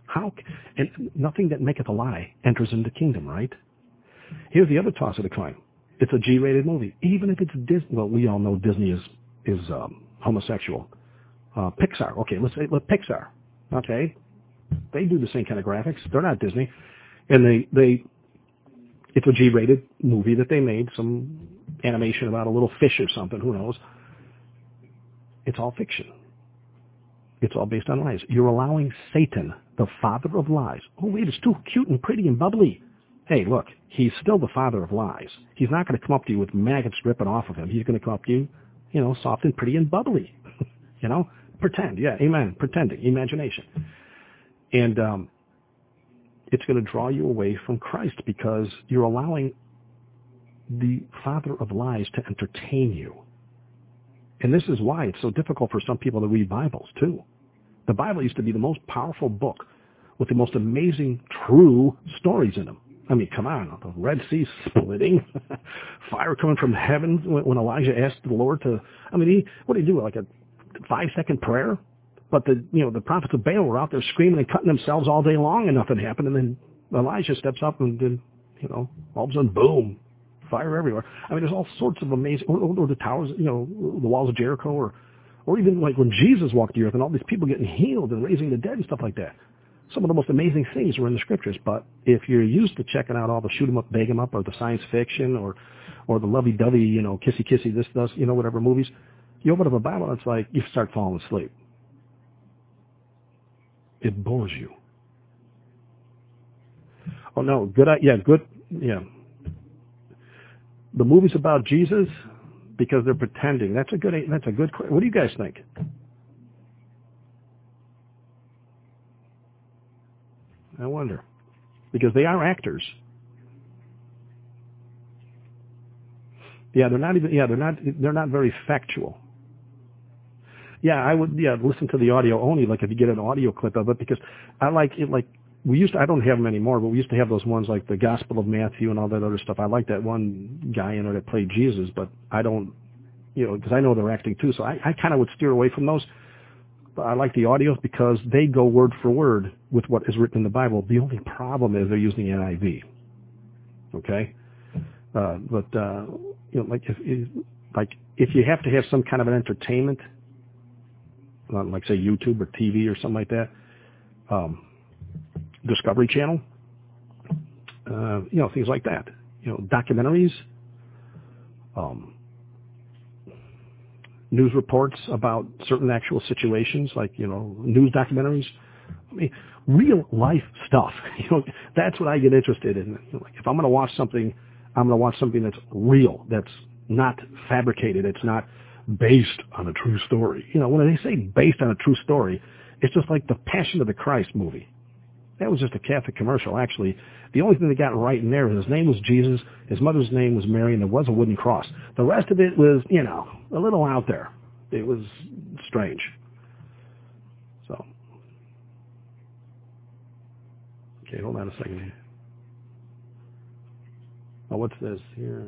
And nothing that maketh a lie enters into the kingdom, right? Here's the other toss of the coin. It's a G-rated movie. Even if it's Disney, well, we all know Disney is homosexual. Pixar, okay, let's say Pixar, okay? They do the same kind of graphics. They're not Disney. And it's a G-rated movie that they made, some animation about a little fish or something, who knows. It's all fiction. It's all based on lies. You're allowing Satan, the father of lies. Oh, wait, it's too cute and pretty and bubbly. Hey, look, he's still the father of lies. He's not going to come up to you with maggots dripping off of him. He's going to come up to you, soft and pretty and bubbly. Pretend. Yeah, amen. Pretending, imagination. And it's going to draw you away from Christ because you're allowing the father of lies to entertain you. And this is why it's so difficult for some people to read Bibles, too. The Bible used to be the most powerful book with the most amazing, true stories in them. I mean, come on, the Red Sea splitting, fire coming from heaven when Elijah asked the Lord to, what did he do, like a 5-second prayer? But the prophets of Baal were out there screaming and cutting themselves all day long and nothing happened. And then Elijah steps up and then, all of a sudden, boom, fire everywhere. There's all sorts of amazing, or the towers, the walls of Jericho, or even like when Jesus walked the earth and all these people getting healed and raising the dead and stuff like that. Some of the most amazing things were in the scriptures. But if you're used to checking out all the shoot 'em up, bag 'em up, or the science fiction, or the lovey-dovey, kissy-kissy, this, does, whatever movies, you open up a Bible and it's like you start falling asleep. It bores you. Oh, no, good. The movies about Jesus, because they're pretending. That's a good. What do you guys think? I wonder, because they are actors. Yeah, they're not very factual. Yeah, I would. Yeah, listen to the audio only. Like if you get an audio clip of it, because I like it. Like we used to. I don't have them anymore, but we used to have those ones like the Gospel of Matthew and all that other stuff. I like that one guy in there that played Jesus, but I don't. Because I know they're acting too, so I kind of would steer away from those. But I like the audios because they go word for word with what is written in the Bible. The only problem is they're using NIV. Okay, if you have to have some kind of an entertainment, like say YouTube or TV or something like that, Discovery Channel, things like that. Documentaries, news reports about certain actual situations, like news documentaries. Real life stuff. That's what I get interested in. If I'm going to watch something, I'm going to watch something that's real, that's not fabricated, it's not based on a true story. When they say based on a true story, it's just like the Passion of the Christ movie. That was just a Catholic commercial, actually. The only thing they got right in there is his name was Jesus, his mother's name was Mary, and there was a wooden cross. The rest of it was, a little out there. It was strange. So, okay, hold on a second here. Oh, what's this here?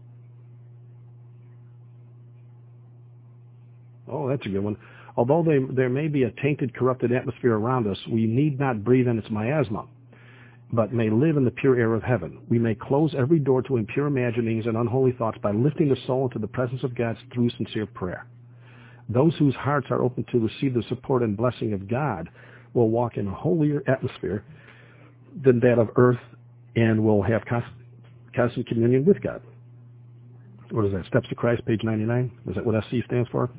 Oh, that's a good one. Although there may be a tainted, corrupted atmosphere around us, we need not breathe in its miasma, but may live in the pure air of heaven. We may close every door to impure imaginings and unholy thoughts by lifting the soul into the presence of God through sincere prayer. Those whose hearts are open to receive the support and blessing of God will walk in a holier atmosphere than that of earth and will have constant communion with God. What is that? Steps to Christ, page 99? Is that what SC stands for?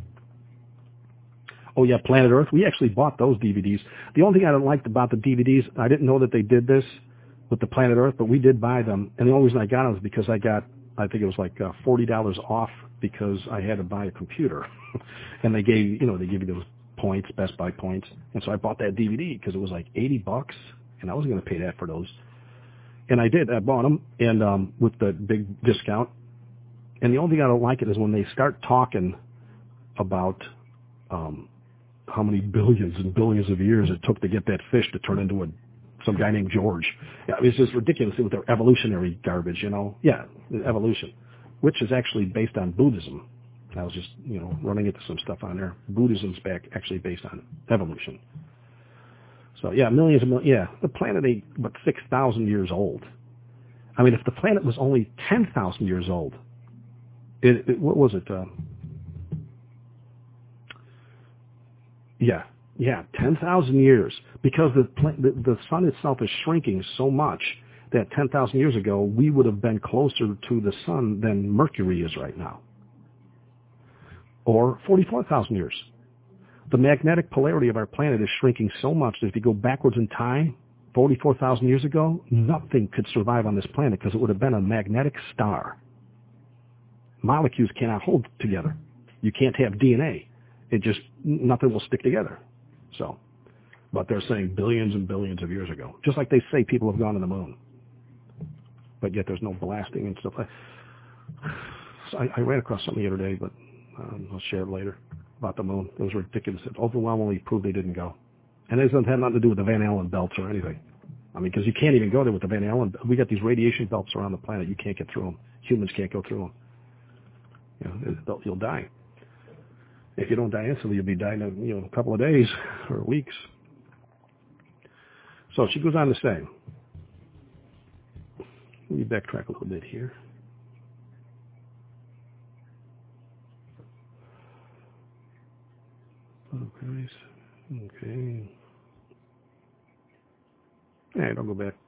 Oh, yeah, Planet Earth. We actually bought those DVDs. The only thing I didn't like about the DVDs, I didn't know that they did this with the Planet Earth, but we did buy them. And the only reason I got them was because I think it was like $40 off because I had to buy a computer. And they give you those points, Best Buy points. And so I bought that DVD because it was like $80, and I wasn't going to pay that for those. And I did. I bought them, and with the big discount. And the only thing I don't like it is when they start talking about how many billions and billions of years it took to get that fish to turn into some guy named George. Yeah, it's just ridiculous with their evolutionary garbage, Yeah, evolution, which is actually based on Buddhism. I was just, running into some stuff on there. Buddhism's actually based on evolution. So, yeah, millions of millions. Yeah, the planet ain't but 6,000 years old. I mean, if the planet was only 10,000 years old, what was it? 10,000 years, because the sun itself is shrinking so much that 10,000 years ago we would have been closer to the sun than Mercury is right now. Or 44,000 years. The magnetic polarity of our planet is shrinking so much that if you go backwards in time, 44,000 years ago, nothing could survive on this planet because it would have been a magnetic star. Molecules cannot hold together. You can't have DNA. Nothing will stick together. So, but they're saying billions and billions of years ago. Just like they say people have gone to the moon. But yet there's no blasting and stuff. So I ran across something the other day, but I'll share it later, about the moon. It was ridiculous. It overwhelmingly proved they didn't go. And it doesn't have nothing to do with the Van Allen belts or anything. I mean, because you can't even go there with the Van Allen. We got these radiation belts around the planet. You can't get through them. Humans can't go through them. You'll die. If you don't die instantly, you'll be dying in a couple of days or weeks. So she goes on to say, let me backtrack a little bit here. Okay. All right, I'll go back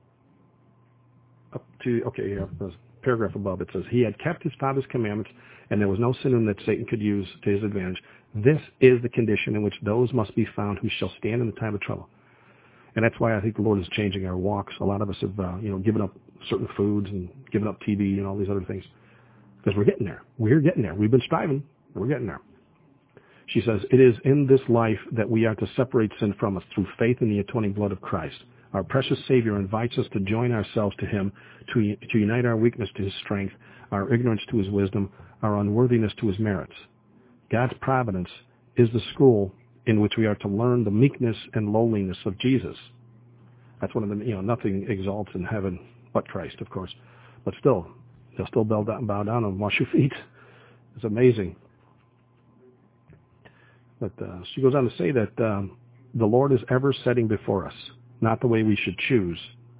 up to, the paragraph above. It says, he had kept his father's commandments, and there was no sin in that Satan could use to his advantage. This is the condition in which those must be found who shall stand in the time of trouble. And that's why I think the Lord is changing our walks. A lot of us have, given up certain foods and given up TV and all these other things. Because we're getting there. We're getting there. We've been striving, but we're getting there. She says, it is in this life that we are to separate sin from us through faith in the atoning blood of Christ. Our precious Savior invites us to join ourselves to him, to unite our weakness to his strength, our ignorance to his wisdom, our unworthiness to his merits. God's providence is the school in which we are to learn the meekness and lowliness of Jesus. That's one of the, nothing exalts in heaven but Christ, of course. But still, they'll still bow down and wash your feet. It's amazing. But she goes on to say that the Lord is ever setting before us, not the way we should choose,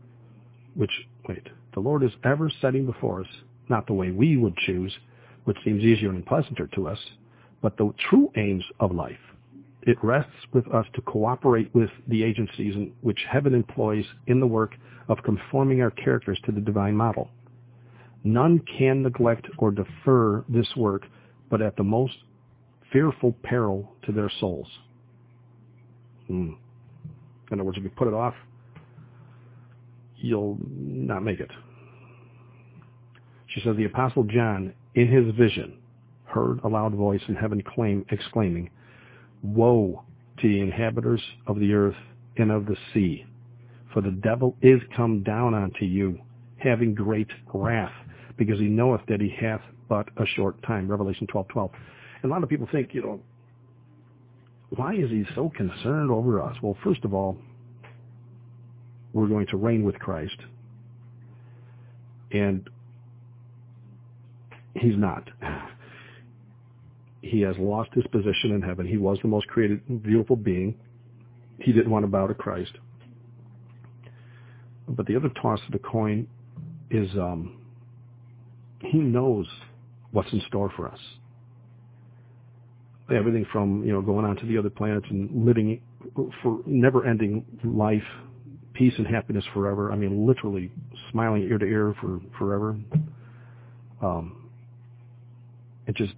the Lord is ever setting before us, not the way we would choose, which seems easier and pleasanter to us, but the true aims of life. It rests with us to cooperate with the agencies in which heaven employs in the work of conforming our characters to the divine model. None can neglect or defer this work, but at the most fearful peril to their souls. In other words, if you put it off, you'll not make it. She says, the Apostle John, in his vision, heard a loud voice in heaven exclaiming, woe to the inhabitants of the earth and of the sea, for the devil is come down unto you, having great wrath, because he knoweth that he hath but a short time. Revelation 12:12. And a lot of people think, why is he so concerned over us? Well, first of all, we're going to reign with Christ. And he's not. He has lost his position in heaven. He was the most created, beautiful being. He didn't want to bow to Christ. But the other toss of the coin is he knows what's in store for us. everything from, going on to the other planets and living for never-ending life, peace and happiness forever. I mean, literally smiling ear to ear for forever. It just,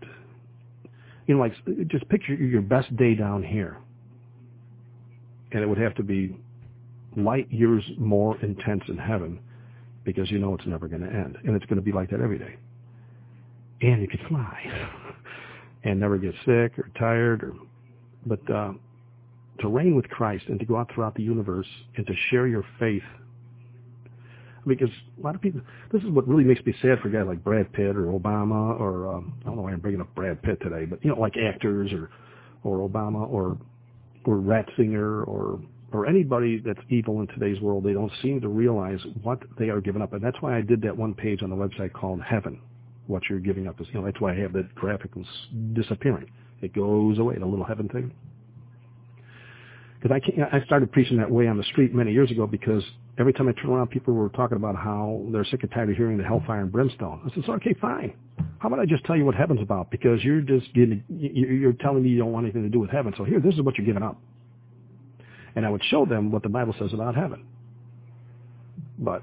just picture your best day down here. And it would have to be light years more intense in heaven, because it's never going to end. And it's going to be like that every day. And you can fly and never get sick or tired. But to reign with Christ and to go out throughout the universe and to share your faith, because a lot of people, this is what really makes me sad for guys like Brad Pitt or Obama or, I don't know why I'm bringing up Brad Pitt today, but, like actors or Obama or Ratzinger or anybody that's evil in today's world. They don't seem to realize what they are giving up. And that's why I did that one page on the website called Heaven. What you're giving up is, that's why I have that graphic disappearing. It goes away, the little heaven thing. Because I started preaching that way on the street many years ago, because every time I turn around, people were talking about how they're sick and tired of hearing the hellfire and brimstone. I said, okay, fine. How about I just tell you what heaven's about? Because you're telling me you don't want anything to do with heaven. So here, this is what you're giving up. And I would show them what the Bible says about heaven. But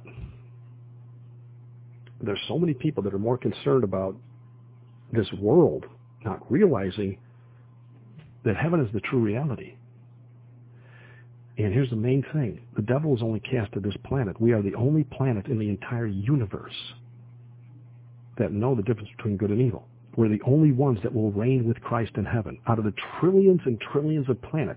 there's so many people that are more concerned about this world, not realizing that heaven is the true reality. And here's the main thing. The devil is only cast to this planet. We are the only planet in the entire universe that know the difference between good and evil. We're the only ones that will reign with Christ in heaven. Out of the trillions and trillions of planets,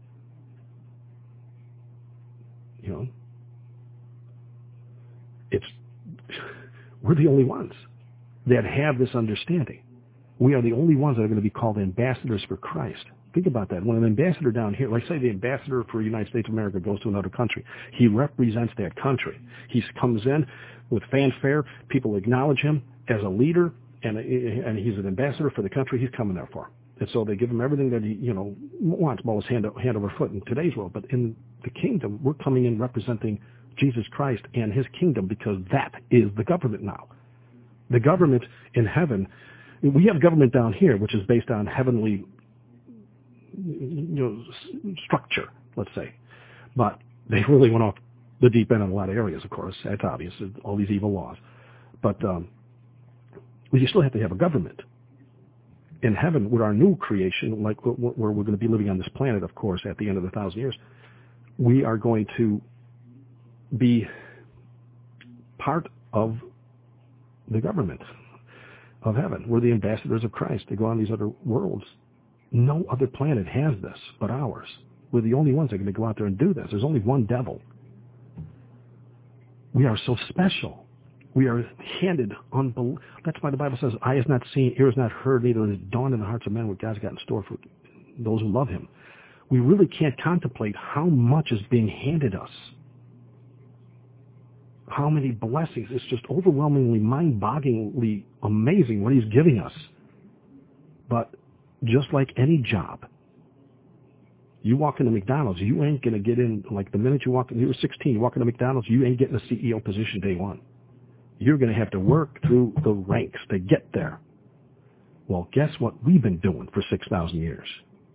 we're the only ones that have this understanding. We are the only ones that are going to be called ambassadors for Christ. Think about that. When an ambassador down here, like say the ambassador for the United States of America goes to another country, he represents that country. He comes in with fanfare. People acknowledge him as a leader, and he's an ambassador for the country he's coming there for. And so they give him everything that he, wants, while his hand over foot in today's world. But in the kingdom, we're coming in representing Jesus Christ and his kingdom, because that is the government now. The government in heaven, we have government down here, which is based on heavenly structure, let's say. But they really went off the deep end in a lot of areas, of course. That's obvious, all these evil laws. But we still have to have a government. In heaven, with our new creation, like where we're going to be living on this planet, of course, at the end of the 1,000 years, we are going to be part of the government of heaven. We're the ambassadors of Christ to go on these other worlds. No other planet has this but ours. We're the only ones that are going to go out there and do this. There's only one devil. We are so special. We are handed that's why the Bible says, eye has not seen, ear has not heard, neither has it dawned in the hearts of men what God's got in store for those who love him. We really can't contemplate how much is being handed us. How many blessings. It's just overwhelmingly, mind-bogglingly amazing what he's giving us. But just like any job, you walk into McDonald's, you ain't going to get in, like the minute you walk in, you were 16, you walk into McDonald's, you ain't getting a CEO position day one. You're going to have to work through the ranks to get there. Well, guess what we've been doing for 6,000 years?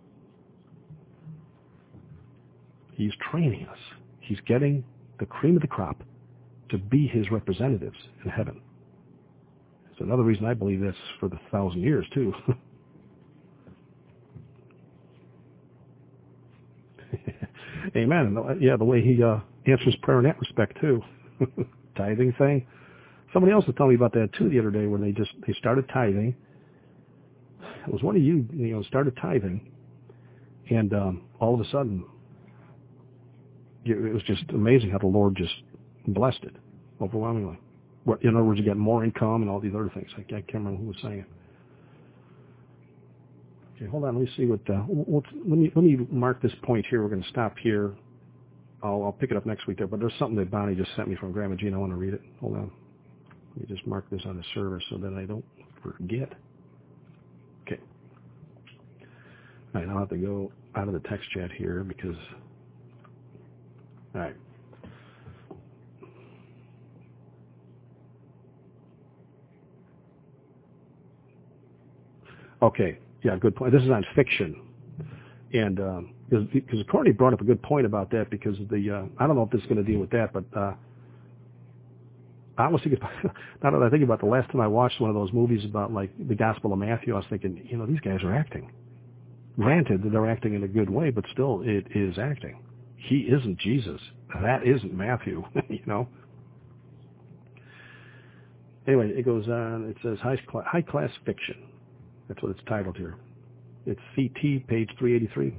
He's training us. He's getting the cream of the crop to be his representatives in heaven. It's another reason I believe that's for the 1,000 years, too. Amen. Yeah, the way he answers prayer in that respect, too. Tithing thing. Somebody else was telling me about that, too, the other day, when they started tithing. It was one of you, started tithing. And all of a sudden, it was just amazing how the Lord just blessed it overwhelmingly. In other words, you get more income and all these other things. I can't remember who was saying it. Okay, hold on. Let me see what. Let me mark this point here. We're going to stop here. I'll pick it up next week there. But there's something that Bonnie just sent me from Grandma Jean. I want to read it. Hold on. Let me just mark this on the server so that I don't forget. Okay. All right. I'll have to go out of the text chat here because. All right. Okay. Yeah, good point. This is on fiction. And because Courtney brought up a good point about that, because I don't know if this is going to deal with that, but I was thinking about, now that I think about the last time I watched one of those movies about like the Gospel of Matthew, I was thinking, these guys are acting. Granted that they're acting in a good way, but still it is acting. He isn't Jesus. That isn't Matthew, Anyway, it goes on. It says high class fiction. That's what it's titled here. It's CT, page 383.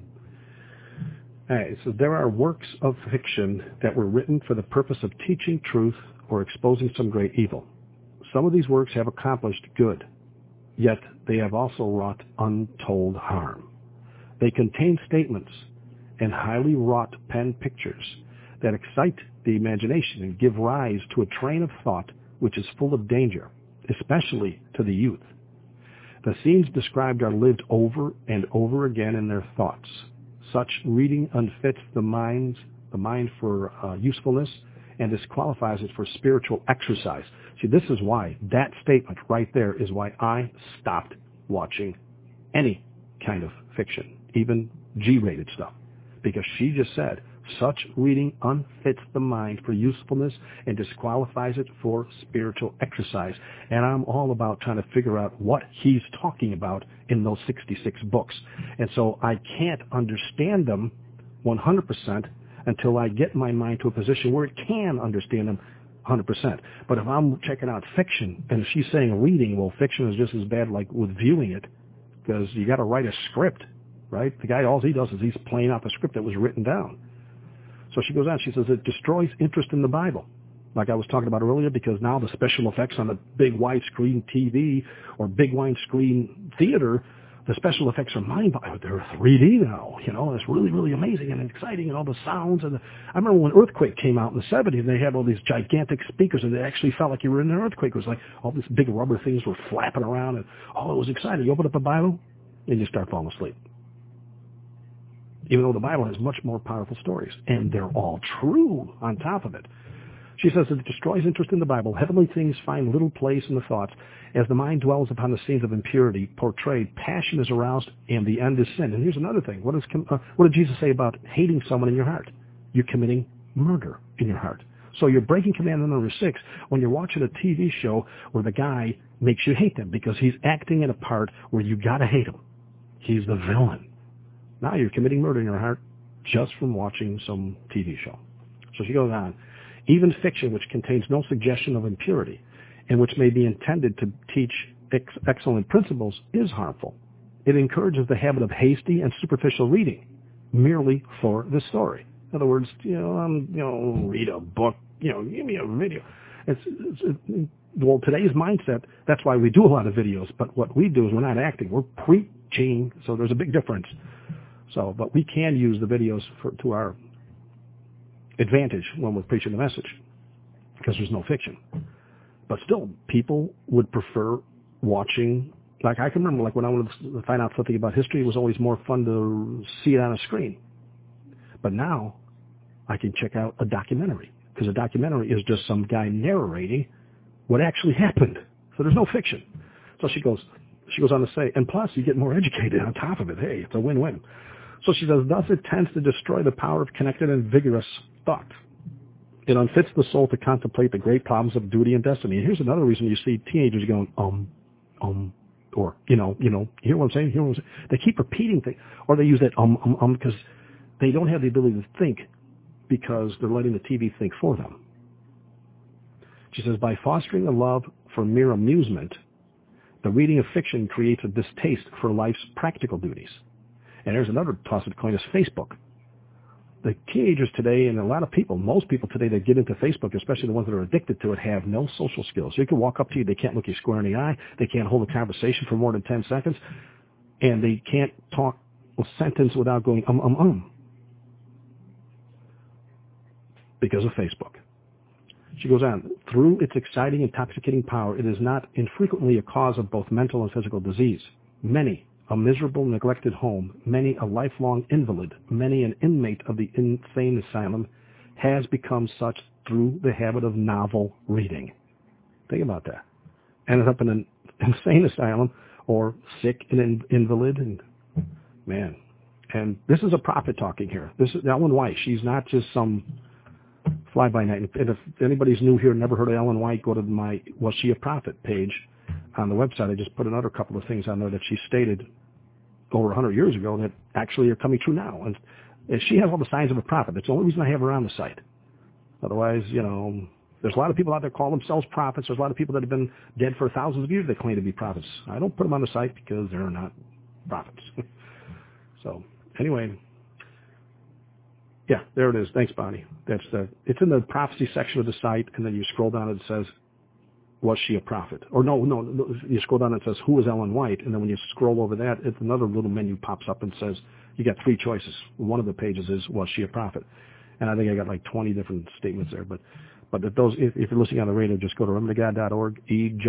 All right, so there are works of fiction that were written for the purpose of teaching truth or exposing some great evil. Some of these works have accomplished good, yet they have also wrought untold harm. They contain statements and highly wrought pen pictures that excite the imagination and give rise to a train of thought which is full of danger, especially to the youth. The scenes described are lived over and over again in their thoughts. Such reading unfits the mind for usefulness and disqualifies it for spiritual exercise. See, this is why that statement right there is why I stopped watching any kind of fiction, even G-rated stuff, because she just said, such reading unfits the mind for usefulness and disqualifies it for spiritual exercise. And I'm all about trying to figure out what he's talking about in those 66 books. And so I can't understand them 100% until I get my mind to a position where it can understand them 100%. But if I'm checking out fiction and she's saying reading, well, fiction is just as bad like with viewing it, because you got to write a script, right? The guy, all he does is he's playing out the script that was written down. So she goes on, she says it destroys interest in the Bible, like I was talking about earlier, because now the special effects on the big widescreen TV or big widescreen theater, the special effects are mind-boggling. They're 3D now, and it's really, really amazing and exciting, and all the sounds. And I remember when Earthquake came out in the 70s, and they had all these gigantic speakers, and it actually felt like you were in an earthquake. It was like all these big rubber things were flapping around, and it was exciting. You open up a Bible, and you start falling asleep. Even though the Bible has much more powerful stories, and they're all true on top of it. She says it destroys interest in the Bible. Heavenly things find little place in the thoughts. As the mind dwells upon the scenes of impurity portrayed, passion is aroused, and the end is sin. And here's another thing. What did Jesus say about hating someone in your heart? You're committing murder in your heart. So you're breaking commandment number 6 when you're watching a TV show where the guy makes you hate them because he's acting in a part where you got to hate him. He's the villain. Now you're committing murder in your heart just from watching some TV show. So she goes on. Even fiction which contains no suggestion of impurity and which may be intended to teach excellent principles is harmful. It encourages the habit of hasty and superficial reading merely for the story. In other words, read a book, give me a video. Well, today's mindset, that's why we do a lot of videos, but what we do is we're not acting, we're preaching, so there's a big difference. So, but we can use the videos to our advantage when we're preaching the message, because there's no fiction. But still, people would prefer watching, like I can remember, like when I wanted to find out something about history, it was always more fun to see it on a screen. But now, I can check out a documentary, because a documentary is just some guy narrating what actually happened. So there's no fiction. So she goes on to say, and plus you get more educated on top of it. Hey, it's a win-win. So she says, thus it tends to destroy the power of connected and vigorous thought. It unfits the soul to contemplate the great problems of duty and destiny. And here's another reason you see teenagers going, or, you hear what I'm saying? They keep repeating things, or they use that, because they don't have the ability to think because they're letting the TV think for them. She says, by fostering a love for mere amusement, the reading of fiction creates a distaste for life's practical duties. And there's another toss of the coin is Facebook. The teenagers today, and a lot of people, most people today that get into Facebook, especially the ones that are addicted to it, have no social skills. You can walk up to you, they can't look you square in the eye, they can't hold a conversation for more than 10 seconds, and they can't talk a sentence without going, because of Facebook. She goes on, through its exciting, intoxicating power, it is not infrequently a cause of both mental and physical disease. Many, a miserable, neglected home, many a lifelong invalid, many an inmate of the insane asylum, has become such through the habit of novel reading. Think about that. Ended up in an insane asylum or sick and invalid. And man, and this is a prophet talking here. This is Ellen White. She's not just some fly-by-night. And if anybody's new here, never heard of Ellen White, go to my Was She a Prophet page on the website. I just put another couple of things on there that she stated over 100 years ago that actually are coming true now. And she has all the signs of a prophet. That's the only reason I have her on the site. Otherwise, there's a lot of people out there call themselves prophets. There's a lot of people that have been dead for thousands of years that claim to be prophets. I don't put them on the site because they're not prophets. So, anyway, yeah, there it is. Thanks, Bonnie. It's in the prophecy section of the site, and then you scroll down and it says, was she a prophet? Or no, you scroll down and it says, who is Ellen White? And then when you scroll over that, it's another little menu pops up and says, you got 3 choices. One of the pages is, was she a prophet? And I think I got like 20 different statements there. But if you're listening on the radio, just go to remnantofgod.org,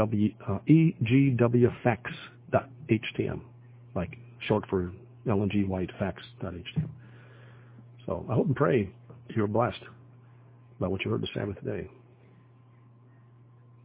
egwfacts.htm, like short for Ellen G. White facts.htm. So I hope and pray you're blessed by what you heard the Sabbath today.